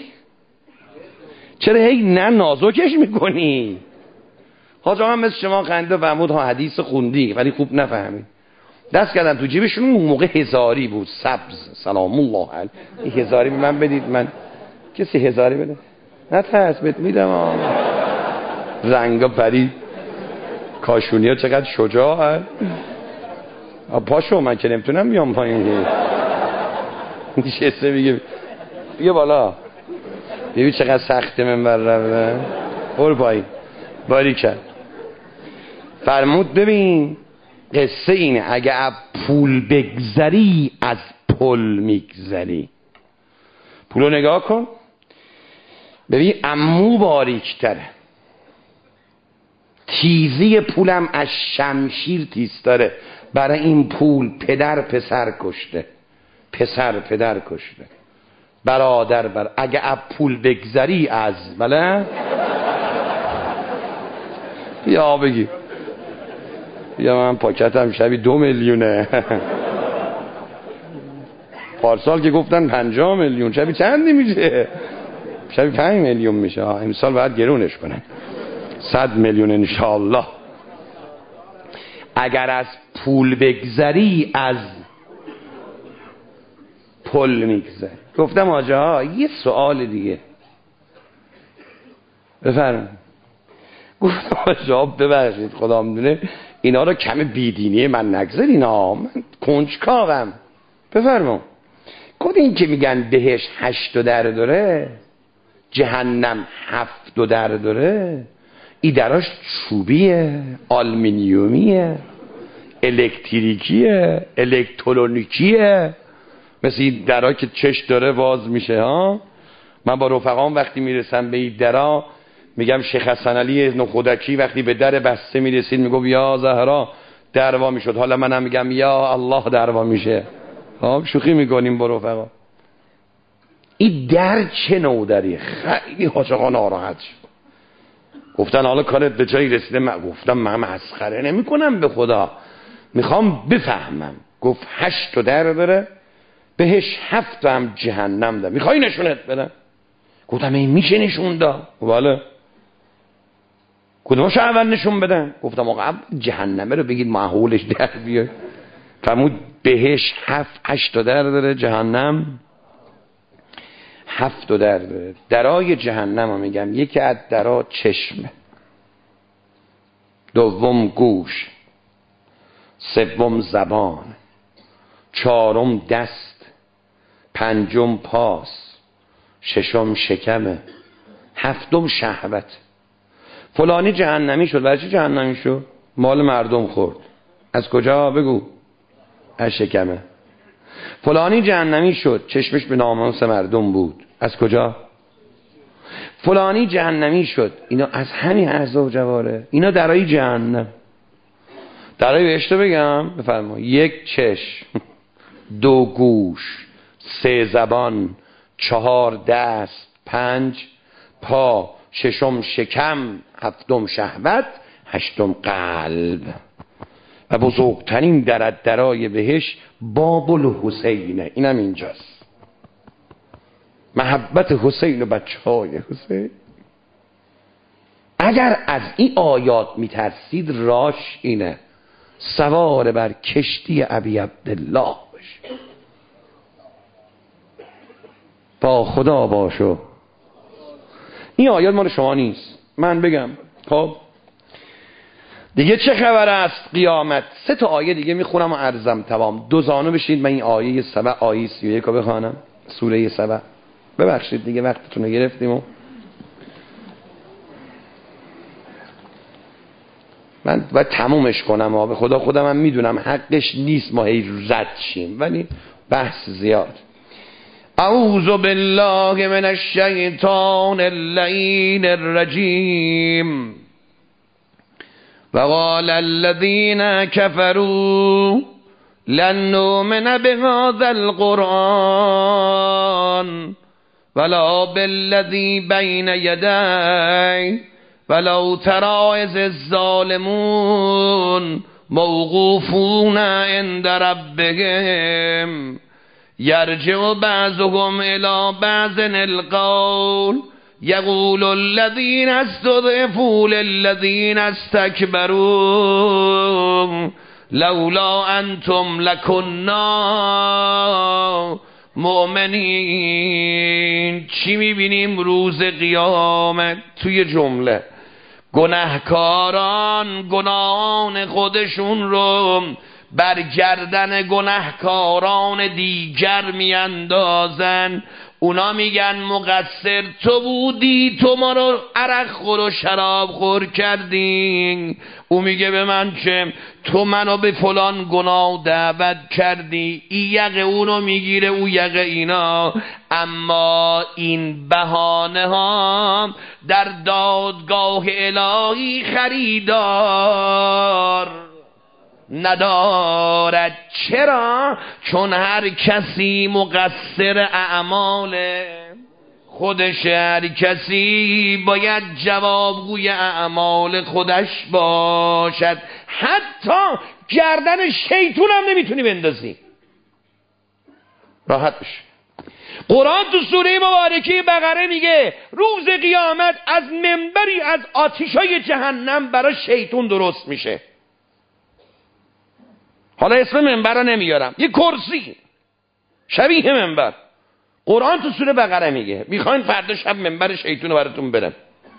هی نه نازکش میکنی؟ حاج آقا مثل شما خنده فرمود ها حدیث خوندی ولی خوب نفهمید. دست کردن تو جیبشون، اون موقع هزاری بود سبز سلام الله علیه. این هزاری به من بدید، من کسی هزاری بده نه ترس بهت میدم. رنگا پرید، کاشونی ها چقدر شجاع. پاشو من که نمیتونم بیام پایین. نشسته میگه بیا بالا ببین چقدر سخته منبر رفتن. برو پایین باریکن. فرمود ببین قصه اینه اگه از پول بگذری از پل میگذری. پولو نگاه کن ببین عمو باریکتره، تیزی پولم از شمشیر تیزتره. برای این پول پدر پسر کشته، پسر پدر کشته، برادر اگه از پول بگذری از بله یا بگی یا من پاکتم شبی 2 میلیونه. پارسال که گفتن 50 میلیون، شبی چندی میشه؟ شبی 5 میلیون میشه. امسال باید گرونش کنن 100 میلیون انشاءالله. اگر از پول بگذری از پل میگذری. گفتم آجا یه سوال دیگه بفرمایید. گفتم آجا ببخشید خدا میدونه اینا رو کم بیدینی من نگذار، اینا من کنجکاوم. بفرمایید. گفت این که میگن بهش 8 در داره جهنم 7 در داره، این دراش چوبیه، آلومینیومیه، الکتریکیه، الکترونیکیه، مثل این درا که چش داره باز میشه ها. من با رفقام وقتی میرسم به این درا میگم شیخ حسن علی نخودکی وقتی به در بسته میرسید میگم یا زهرا دروا میشد، حالا منم میگم یا الله دروا میشه. شوخی میکنیم با رفقا. این در چه نوع دریه؟ خیلی حاج آقا ناراحت شد. گفتن حالا کارت به جایی رسیده؟ من گفتم من مسخره نمی کنم به خدا، میخوام بفهمم. گفت 8 در داره بهش 7 هم جهنم ده، میخوای نشونت بدم؟ گفتم این میشه نشون دا؟ بله. کدومش اول نشون بدن؟ گفتم آقا جهنمه رو بگید محولش در بیاد. فرمود بهش 7-8 در داره، جهنم 7 در داره. درای جهنم رو میگم یکی از درا چشمه، دوم گوش، سوم زبان، چهارم دست، پنجم پاس، ششم شکمه، هفتم شهوت. فلانی جهنمی شد. برای چی جهنمی شد؟ مال مردم خورد. از کجا بگو؟ از شکمه. فلانی جهنمی شد چشمش به ناموس مردم بود. از کجا؟ فلانی جهنمی شد. اینا از همین اعضا و جواره. اینا درای جهنم. درای بهشت بگم بفرما: 1 چشم، 2 گوش، 3 زبان، 4 دست، 5 پا، 6 شکم، 7 شهوت، 8 قلب. و بزرگترین درای بهش باب الحسینه. اینم اینجاست، محبت حسین و بچه های حسین. اگر از این آیات میترسید راش اینه سوار بر کشتی ابی عبدالله بشه. با خدا باشو. این آیات مال شما نیست، من بگم. خب دیگه چه خبر است قیامت؟ 3 تا آیه دیگه میخونم و عرضم تمام. 2 زانو بشید من این آیه 7 آیه 31 رو بخوانم، سوره 7. ببخشید دیگه وقتتون رو گرفتیم و من باید تمومش کنم و به خدا خودم هم میدونم حقش نیست ما هی رد شیم، ولی بحث زیاد. اعوذ بالله من الشیطان اللعین الرجیم. وقال الذين كفروا لن نؤمن بهذا القرآن ولا بالذي بين يديه ولو ترى إذ الظالمون موقوفون عند ربهم يرجع بعضهم إلى بعض القول يقول الذين استضعفوا للذين استكبروا لولا أنتم لكنا مؤمنین. چی میبینیم روز قیامت؟ توی جمله گناهکاران گناهان خودشون رو بر گردن گناهکاران دیگر میاندازن. اونا میگن مقصر تو بودی، تو ما رو عرق خور و شراب خور کردی. او میگه به من که تو منو به فلان گناه دعوت کردی. این یقه اونو میگیره، او یقه اینا. اما این بهانه ها در دادگاه الهی خریدار ندارد. چرا؟ چون هر کسی مقصر اعمال خودش، هر کسی باید جوابگوی اعمال خودش باشد. حتی گردن شیطون هم نمیتونی بندازی، راحت بشه. قرآن تو سوره مبارکه بقره میگه روز قیامت از منبری از آتشای جهنم برای شیطون درست میشه. حالا اسم منبر رو نمیارم، یه کرسی شبیه منبر. قرآن تو سوره بقره میگه میخواین فردا شب منبر شیطون رو براتون برم،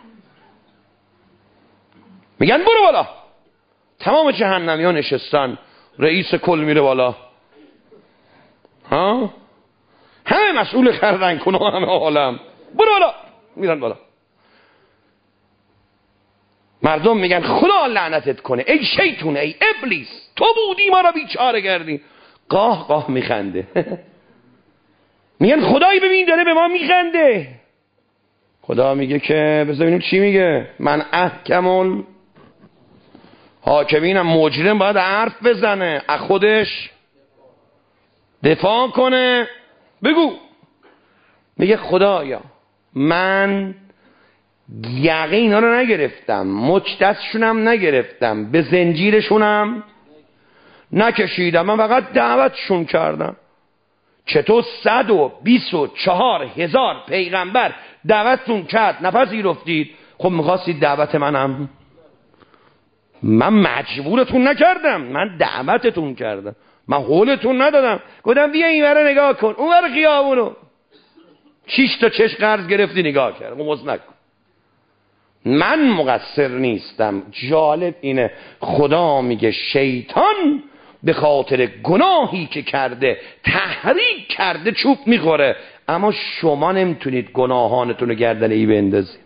میگن برو بالا. تمام جهنمیان نشستن، رئیس کل میره بالا، ها همه مسئول کردن کنه، همه عالم برو بالا، میرن بالا. مردم میگن خدا لعنتت کنه ای شیطون، ای ابلیس، تو بودی ما را بیچاره کردی. قاه قاه میخنده. میگن خدایی ببین داره به ما میخنده. خدا میگه که بذار ببینیم چی میگه. من احکم حاکمینم. مجرم باید حرف بزنه، از خودش دفاع کنه. بگو. میگه خدایا من یقه اینا رو نگرفتم، مچ دستشونم نگرفتم، به زنجیرشونم نکشیدم، من فقط دعوتشون کردم. چطور 124,000 پیغمبر دعوتتون کرد نپذیرفتید؟ خب میخواستید دعوت منم؟ من مجبورتون نکردم، من دعوتتون کردم، من حولتون ندادم. گفتم بیا این ور نگاه کن، اون ور خیابونو 6 تا چشم قرض گرفتی نگاه کرد، قمص نکن. من مقصر نیستم. جالب اینه خدا میگه شیطان به خاطر گناهی که کرده تحریک کرده چوب میخوره، اما شما نمیتونید گناهانتون رو گردن ای بندازید.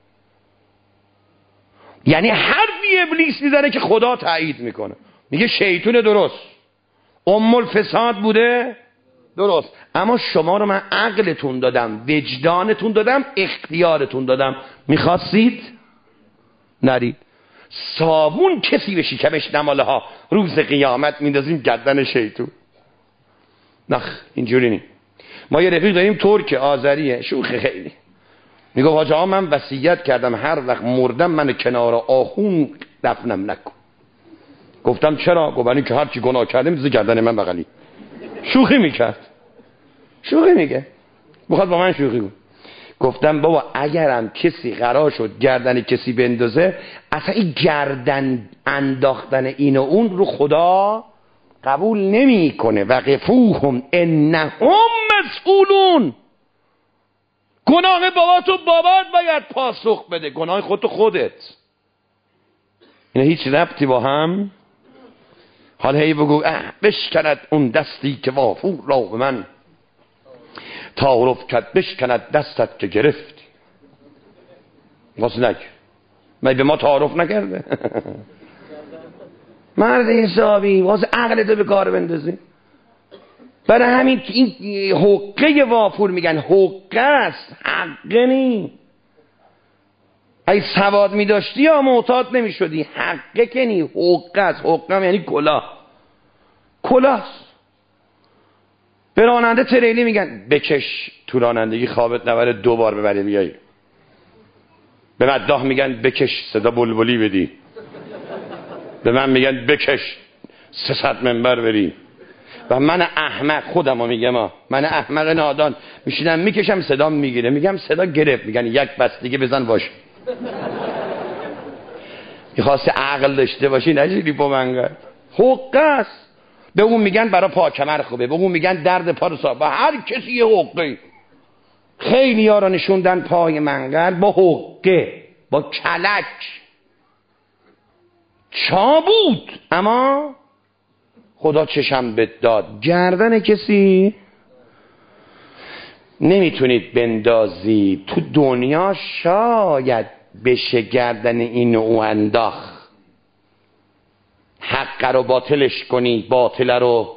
یعنی حرفی ابلیس میزنه که خدا تایید میکنه، میگه شیطون درست، الفساد بوده درست، اما شما رو من عقلتون دادم، وجدانتون دادم، اختیارتون دادم، میخواستید نرید. صابون کسی به شکمش نماله ها روز قیامت میندازیم گردن شیطون. نخ اینجوری نی. ما یه رفیق داریم ترک آذریه، شوخه خیلی، میگه حاج آقا من وصیت کردم هر وقت مردم من کنار آخون دفنم نکن. گفتم چرا؟ گفت برای اینکه هر چی گناه کردم میذاره گردن من بغلی. شوخی میکرد، شوخی میگه، بخواد با من شوخی بود. گفتم بابا اگرم کسی قرار شد گردن کسی بندازه، اصلا این گردن انداختن این و اون رو خدا قبول نمی کنه. وقفوهم انهم مسئولون. گناه بابات باید پاسخ بده، گناه خودت. اینا هیچ ربطی با هم. حالا هی بگو بشکند اون دستی که وافور را به من تعارف کرد، بشکند دستت که گرفتی. واسه نکر من به ما تعارف نکرده. مرد حسابی واسه عقلتو به کار بندازی. برای همین این حقه وافور میگن حقه است، حقه نی. اگه سواد میداشتی یا معتاد نمیشدی. حقه که نی، حقه است. حقه هم یعنی کلاه، کلاه است. به راننده تریلی میگن بکش تو رانندگی خوابت نبره 2 بار ببری بیایی. به مداح میگن بکش صدا بلبلی بدی. به من میگن بکش 300 منبر بری. و من احمق خودمو میگم، من احمق نادان میشینم میکشم صدام میگیره، میگم صدا گرفت، میگن یک بس دیگه بزن باش. میخواست عقل داشته باشی نجیری با منگر. حقه است. به اون میگن برای پا کمر خوبه، به اون میگن درد پا رو صاحب. هر کسی یه حقه. خیلی ها را نشوندن پای منگر با حقه، با کلک، چابود، اما خدا چشم بد داد. گردن کسی نمیتونید بندازی. تو دنیا شاید بشه گردن این او انداخت، حق رو باطلش کنی، باطل رو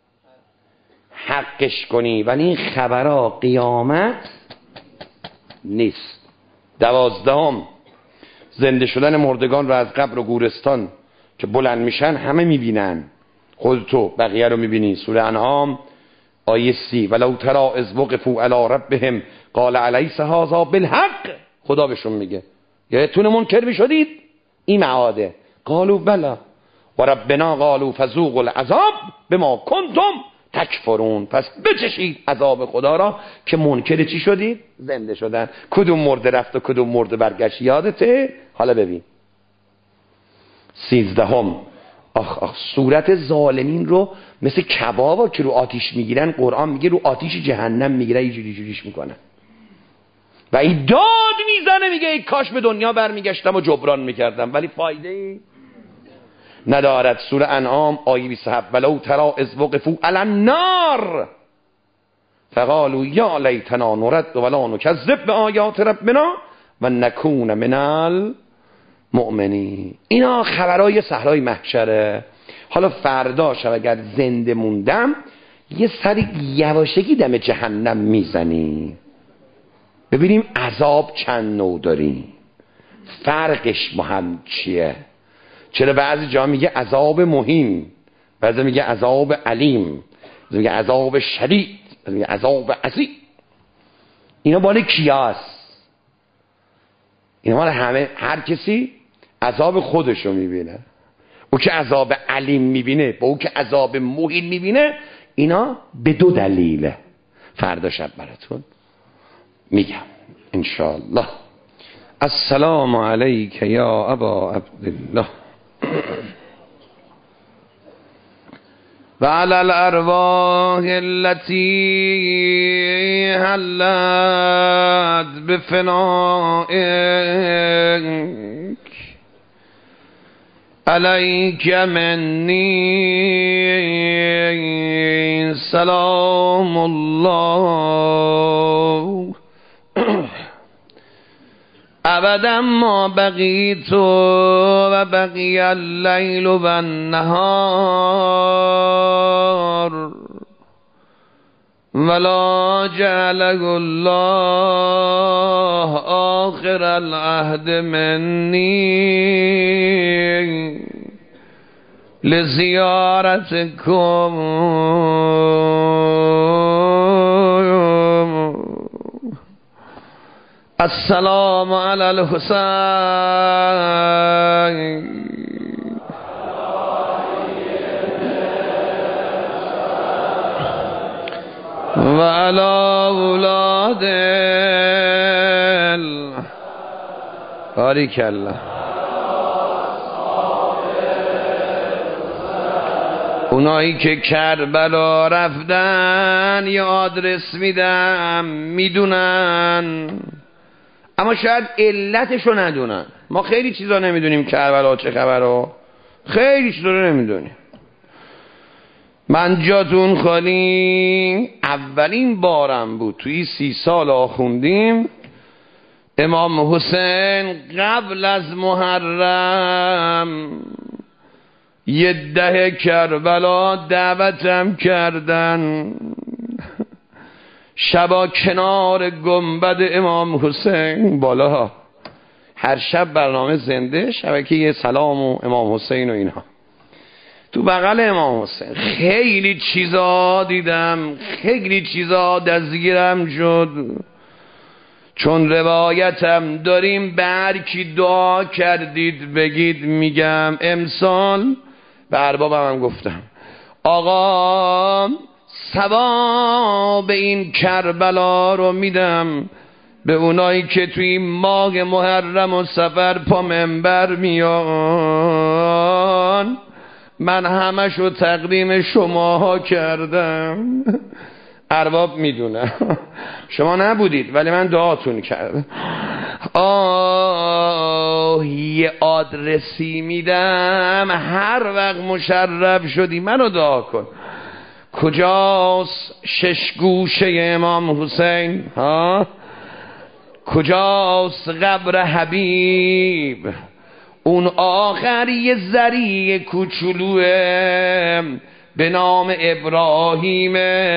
حقش کنی، ولی این خبرها قیامت نیست. 12 زنده شدن مردگان رو از قبر و گورستان که بلند میشن همه میبینن. خودتو بقیه رو میبینی. سوره انعام آیه 30 ولو تری اذ وقفوا علی ربهم قال الیس هذا بالحق. خدا بهشون میگه یادتونه منکر میشدید این معاده؟ قالوا بلا و ربنا قالوا فذوقوا العذاب بما کنتم تکفرون. پس بچشید عذاب خدا را که منکر چی شدید؟ زنده شدن. کدوم مرده رفت و کدوم مرده برگشت یادته؟ حالا ببین 13 آخ آخ، صورت ظالمین رو مثل کبابا که رو آتیش میگیرن، قرآن میگه رو آتیش جهنم میگیرن، اینجوری جوریش میکنن و این داد میزنه، میگه ای کاش به دنیا برمیگشتم و جبران میکردم، ولی فایده ای ندارد. سوره انعام آیه 27 ولو تری اذ وقفوا علی النار فقالوا یا لیتنا نرد ولا نکذب بآیات ربنا و نکون من المؤمنین. اینا خبرای صحرای محشره. حالا فردا شب اگر زنده موندم یه سری یواشکی دم جهنم میزنی، ببینیم عذاب چند نوع داریم، فرقش با هم چیه. چرا بعضی جا میگه عذاب مهین، بعضی میگه عذاب علیم، بعضی میگه عذاب شدید، بعضی میگه عذاب عظیم. اینا مال کیاست؟ اینا مال همه، هر کسی عذاب خودشو میبینه. او که عذاب علیم میبینه با او که عذاب مهین میبینه، اینا به دو دلیله. فردا شب براتون میگم انشاءالله. السلام علیک یا ابا عبدالله و علی الارواح التي حلت بفنائک علیک منی سلام الله ابدا ما بقیت و بقی اللیل و النهار ولا جعله الله آخر العهد منی لزیارتکم السلام علی الحسین و علی اولاد بارک الله. اونایی که کربلا رفتن یه آدرس میدم، میدونن اما شاید علتشو ندونن. ما خیلی چیزا نمیدونیم، کربلا چه خبره، خیلی چیزا رو نمیدونیم. من جاتون خالی. اولین بارم بود توی 30 سال آخوندیم امام حسین قبل از محرم یه ده کربلا دعوتم کردن، شبا کنار گنبد امام حسین بالا، هر شب برنامه زنده شبکه سلام و امام حسین و اینها تو بغل امام حسین. خیلی چیزا دیدم، خیلی چیزا دستگیرم شد، چون روایتم داریم به هر کی دعا کردید بگید. میگم امسال به اربابم هم گفتم آقا ثواب این کربلا رو میدم به اونایی که توی ماه محرم و سفر پا منبر میان، من همشو تقدیم شماها کردم. ارباب میدونه شما نبودید ولی من دعاتون کردم. یه آدرسی میدم، هر وقت مشرف شدی منو دعا کن. کجاست شش گوشه امام حسین؟ کجاست قبر حبیب؟ اون آخر یه ذریع کوچولوه به نام ابراهیم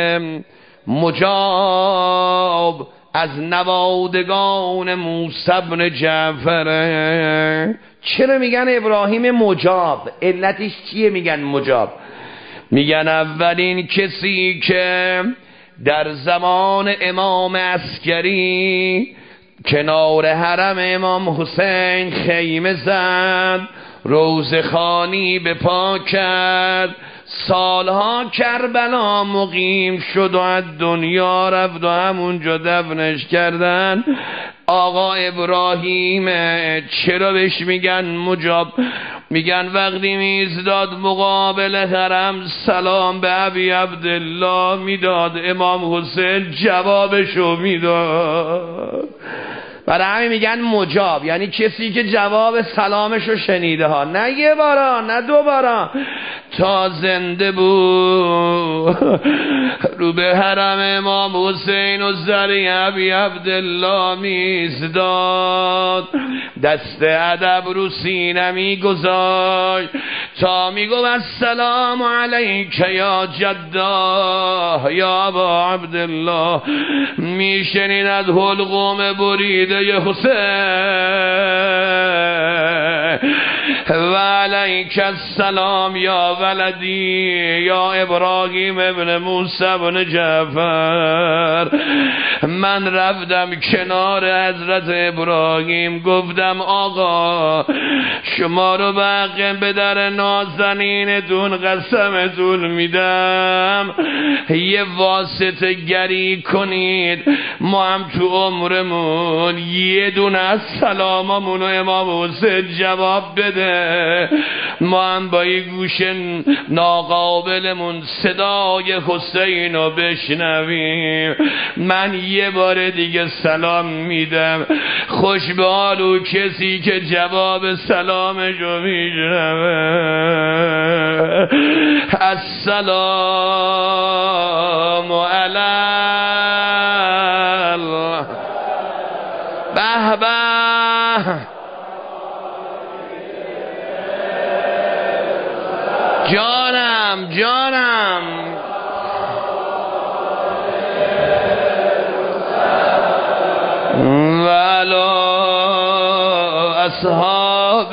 مجاب از نوادگان موسی بن جعفر. چرا میگن ابراهیم مجاب؟ علتش چیه میگن مجاب؟ میگن اولین کسی که در زمان امام عسکری کنار حرم امام حسین خیمه زد، روزخانی به پا کرد، سالها کربلا مقیم شد و از دنیا رفت و همونجا دفنش کردن. آقا ابراهیم چرا بهش میگن مجاب؟ میگن وقتی میزداد مقابل حرم سلام به ابی عبدالله میداد، امام حسین جوابشو میداد. برای همین میگن مجاب، یعنی کسی که جواب سلامشو شنیده ها، نه یه بارا نه دو بارا، تا زنده بود رو به حرم امام حسین و زری ابی عبدالله میزداد، دست ادب رو سینه میگذاشت تا میگو السلام علیک یا جدا یا ابا عبدالله. میشنید از حلقوم بریده حسین و علیک السلام یا ولدی یا ابراهیم ابن موسی ابن جعفر. من رفتم کنار حضرت ابراهیم گفتم آقا شما رو به حق پدر نازنینتون قسمتون میدم یه واسطه گری کنید، ما هم تو عمرمون یه دونه از سلاممون و امام حسین جواب بده، ما هم با یه گوش ناقابلمون صدای حسین رو بشنویم. من یه بار دیگه سلام میدم، خوش به حالو کسی که جواب سلامشو میشنوه. السلام علی به به جانم ولا اصحاب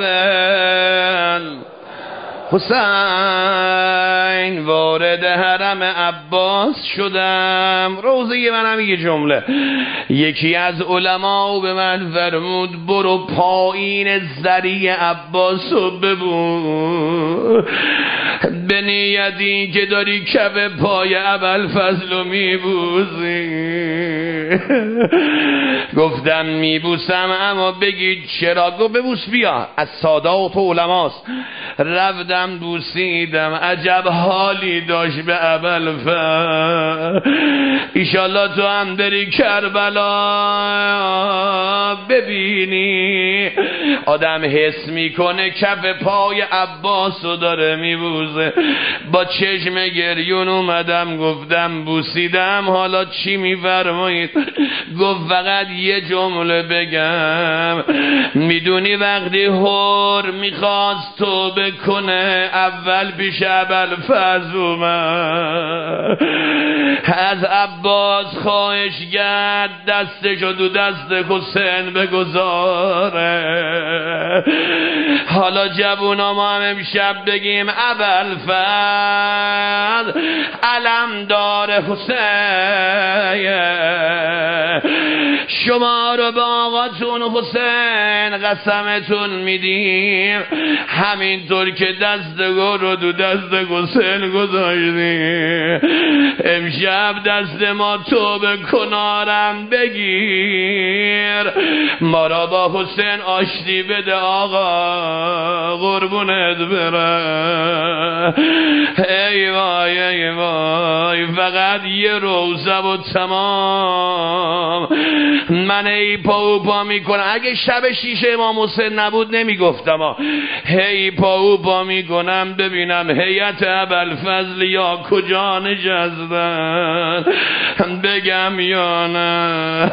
حسین. وارد حرم عباس شدم، روزه منم یه جمله، یکی از علما به من فرمود برو پایین زری عباس رو ببون، به نیتی که داری کف پای ابوالفضل رو میبوسی. گفتم میبوسم اما بگید چرا؟ گفت ببوس بیا، از سادات و علماست. رفتم بوسیدم، عجب حالی داشت به ابوالفضل. ایشالله تو هم بری کربلا ببینی آدم حس میکنه کف پای عباس رو داره میبوزه. با چشم گریون اومدم گفتم بوسیدم، حالا چی میفرمایید؟ گفت فقط یه جمله بگم، میدونی وقتی هور میخواست تو بکنه اول پیش ابوالفضل اومد، از عباس خواهش کرد دستشو دو دست حسین بگذاره. حالا جوونا ما هم امشب بگیم ابوالفضل علمدار حسین، شما رو به آقاتون حسین قسمتون میدیم همینطور که دست رو دو دست حسین گذاشتیم، امشب دست ما توبه کنارم بگیر، ما را با حسین آشتی بده آقا قربونت برم. ای وای ای وای، فقط یه روزه و تمام. من ای پا میکنم، اگه شب شیشه امام حسین نبود نمیگفتم، هی پا میکنم ببینم هیئت ابوالفضل یا کجا نشستن، بگم یا نه.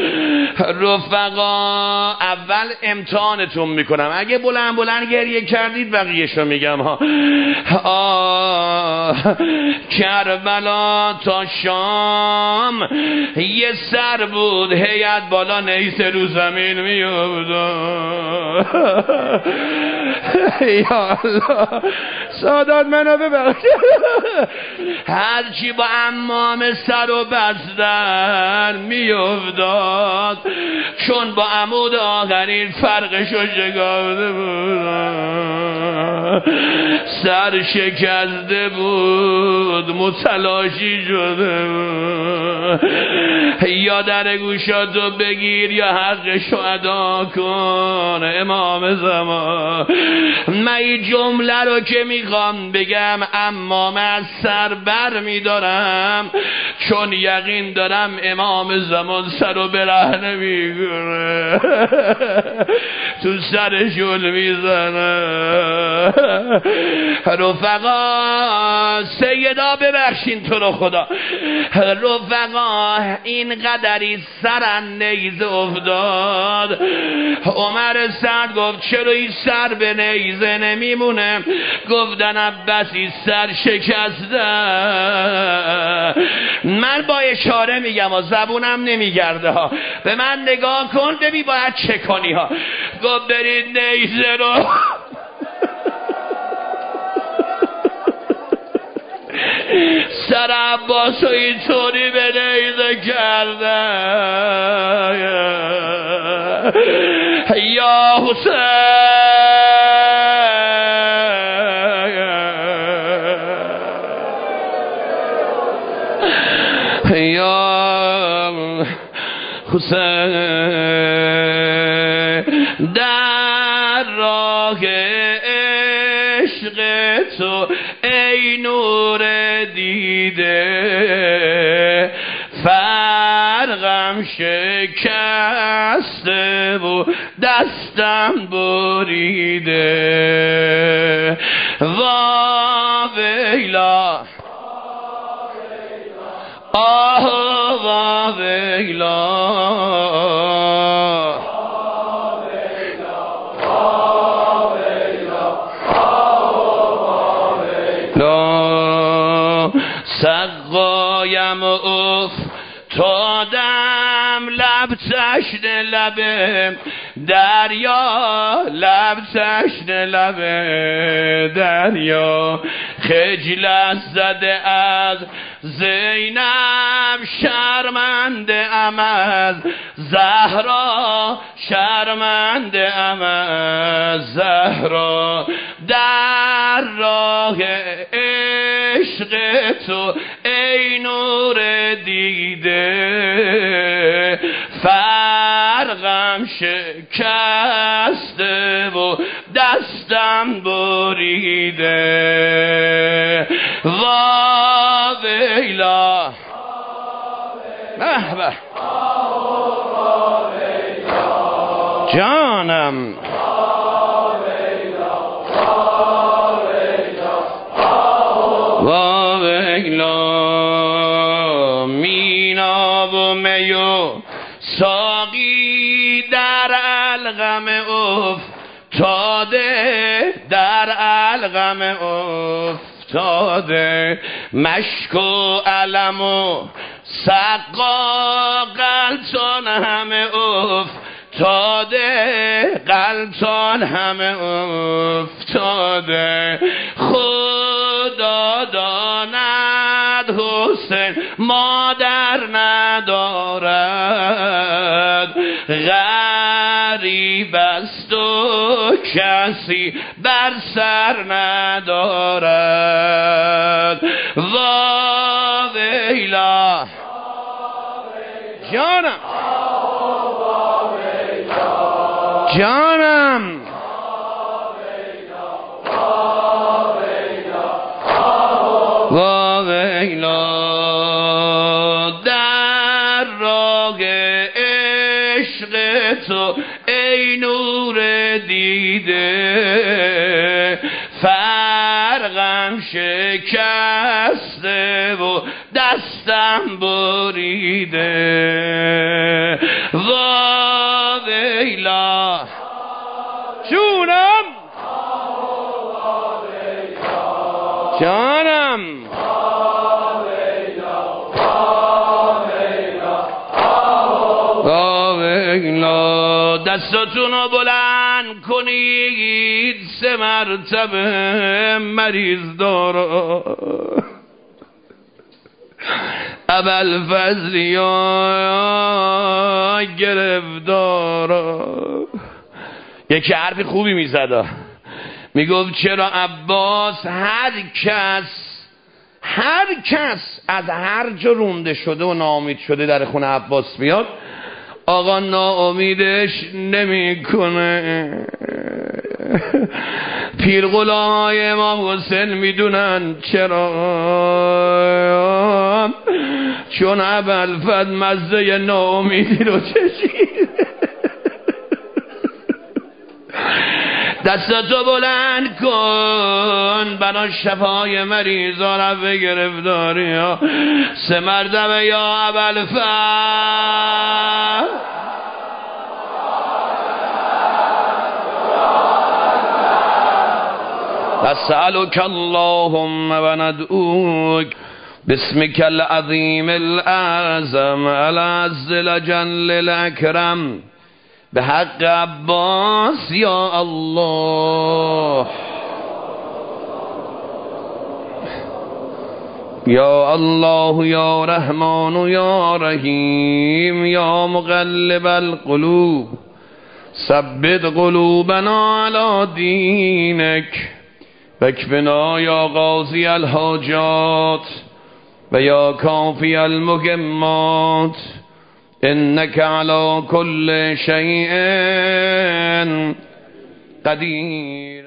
رفقا اول امتحانتون میکنم، اگه بلند بلند گریه کردید بقیهشو میگم ها. کربلا تا شام یه سر بود، هیئت بالا نیسه رو زمین میافتاد. یا الله سادات منو ببخش. هرچی با امام سر و بستن میافتاد، چون با عمود آخرین فرقشو شکافته بود، سر شکسته بود، مطلع فاشی شده، یا در گوشاتو بگیر یا حقشو ادا کن امام زمان. من این جمله رو که میخوام بگم اما من از سر بر میدارم، چون یقین دارم امام زمان سر رو برهنه میگره، تو سرشون میزنه. رفقا سیدا ببخشین تو رو خدا، رفقا این قدری سرن نیزه افتاد. عمر سعد گفت چرا این سر به نیزه نمیمونه؟ گفتن عباسی سر شکسته. من با اشاره میگم و زبونم نمیگرده ها، به من نگاه کن ببین باید چه کنی ها. گفت برید نیزه رو سر عباس و اینطوری به نیزه کرده. یا حسین یا حسین، در راه عشق تو ای نور دیده، فرقم شکسته و دستم بریده. وا ویلا آه وا ویلا، سقایم افتادم لب تشنه لبه دریا، لب تشنه لبه دریا. خجلت زده از زینب شرمنده ام از زهرا، شرمنده ام از زهرا. در راه عشق تو ای نور دیده، فرقم شکسته و دستم بریده. وا ویلا به به جانم، وا ویلا. مینا و میو ساقی در الغم افتاده، در الغم افتاده. مشک و علم و سقا غلطان همه افتاده، غلطان همه افتاده. خدا داند حسین مادر ندارد، غریب است و کسی بر سر ندارد. وا ویلا جانم، جانم، وا ویلا. در راه عشق تو ای نور دیده، فرقم شکسته و دستم بریده. وا ویلا جونم، جانم، وا ویلا. دستاتونو بلند کنید 3 مرتبه مریض دارا ابوالفضل یا گرفتارا. یکی حرف خوبی میزد، میگفت چرا عباس هر هر کس از هر جا رونده شده و ناامید شده در خونه عباس بیاد، آقا ناامیدش نمی کنه. پیر غلامای امام حسین میدونن چرا؟ چون ابوالفضل مزه ناامیدی رو چشید. دستاتو بلند کن برای شفای مریضا، رفع گرفتاری ها، 3 مرتبه یا ابوالفضل. نسألك اللهم وندعوك باسمك العظيم الأعظم العز الأجل الأكرم بحق عباس يا الله يا الله يا رحمن يا رحيم يا مقلب القلوب ثبت قلوبنا على دينك واكفنا يا قاضي الحاجات ويا كافي المهمات إنك على كل شيء قدير.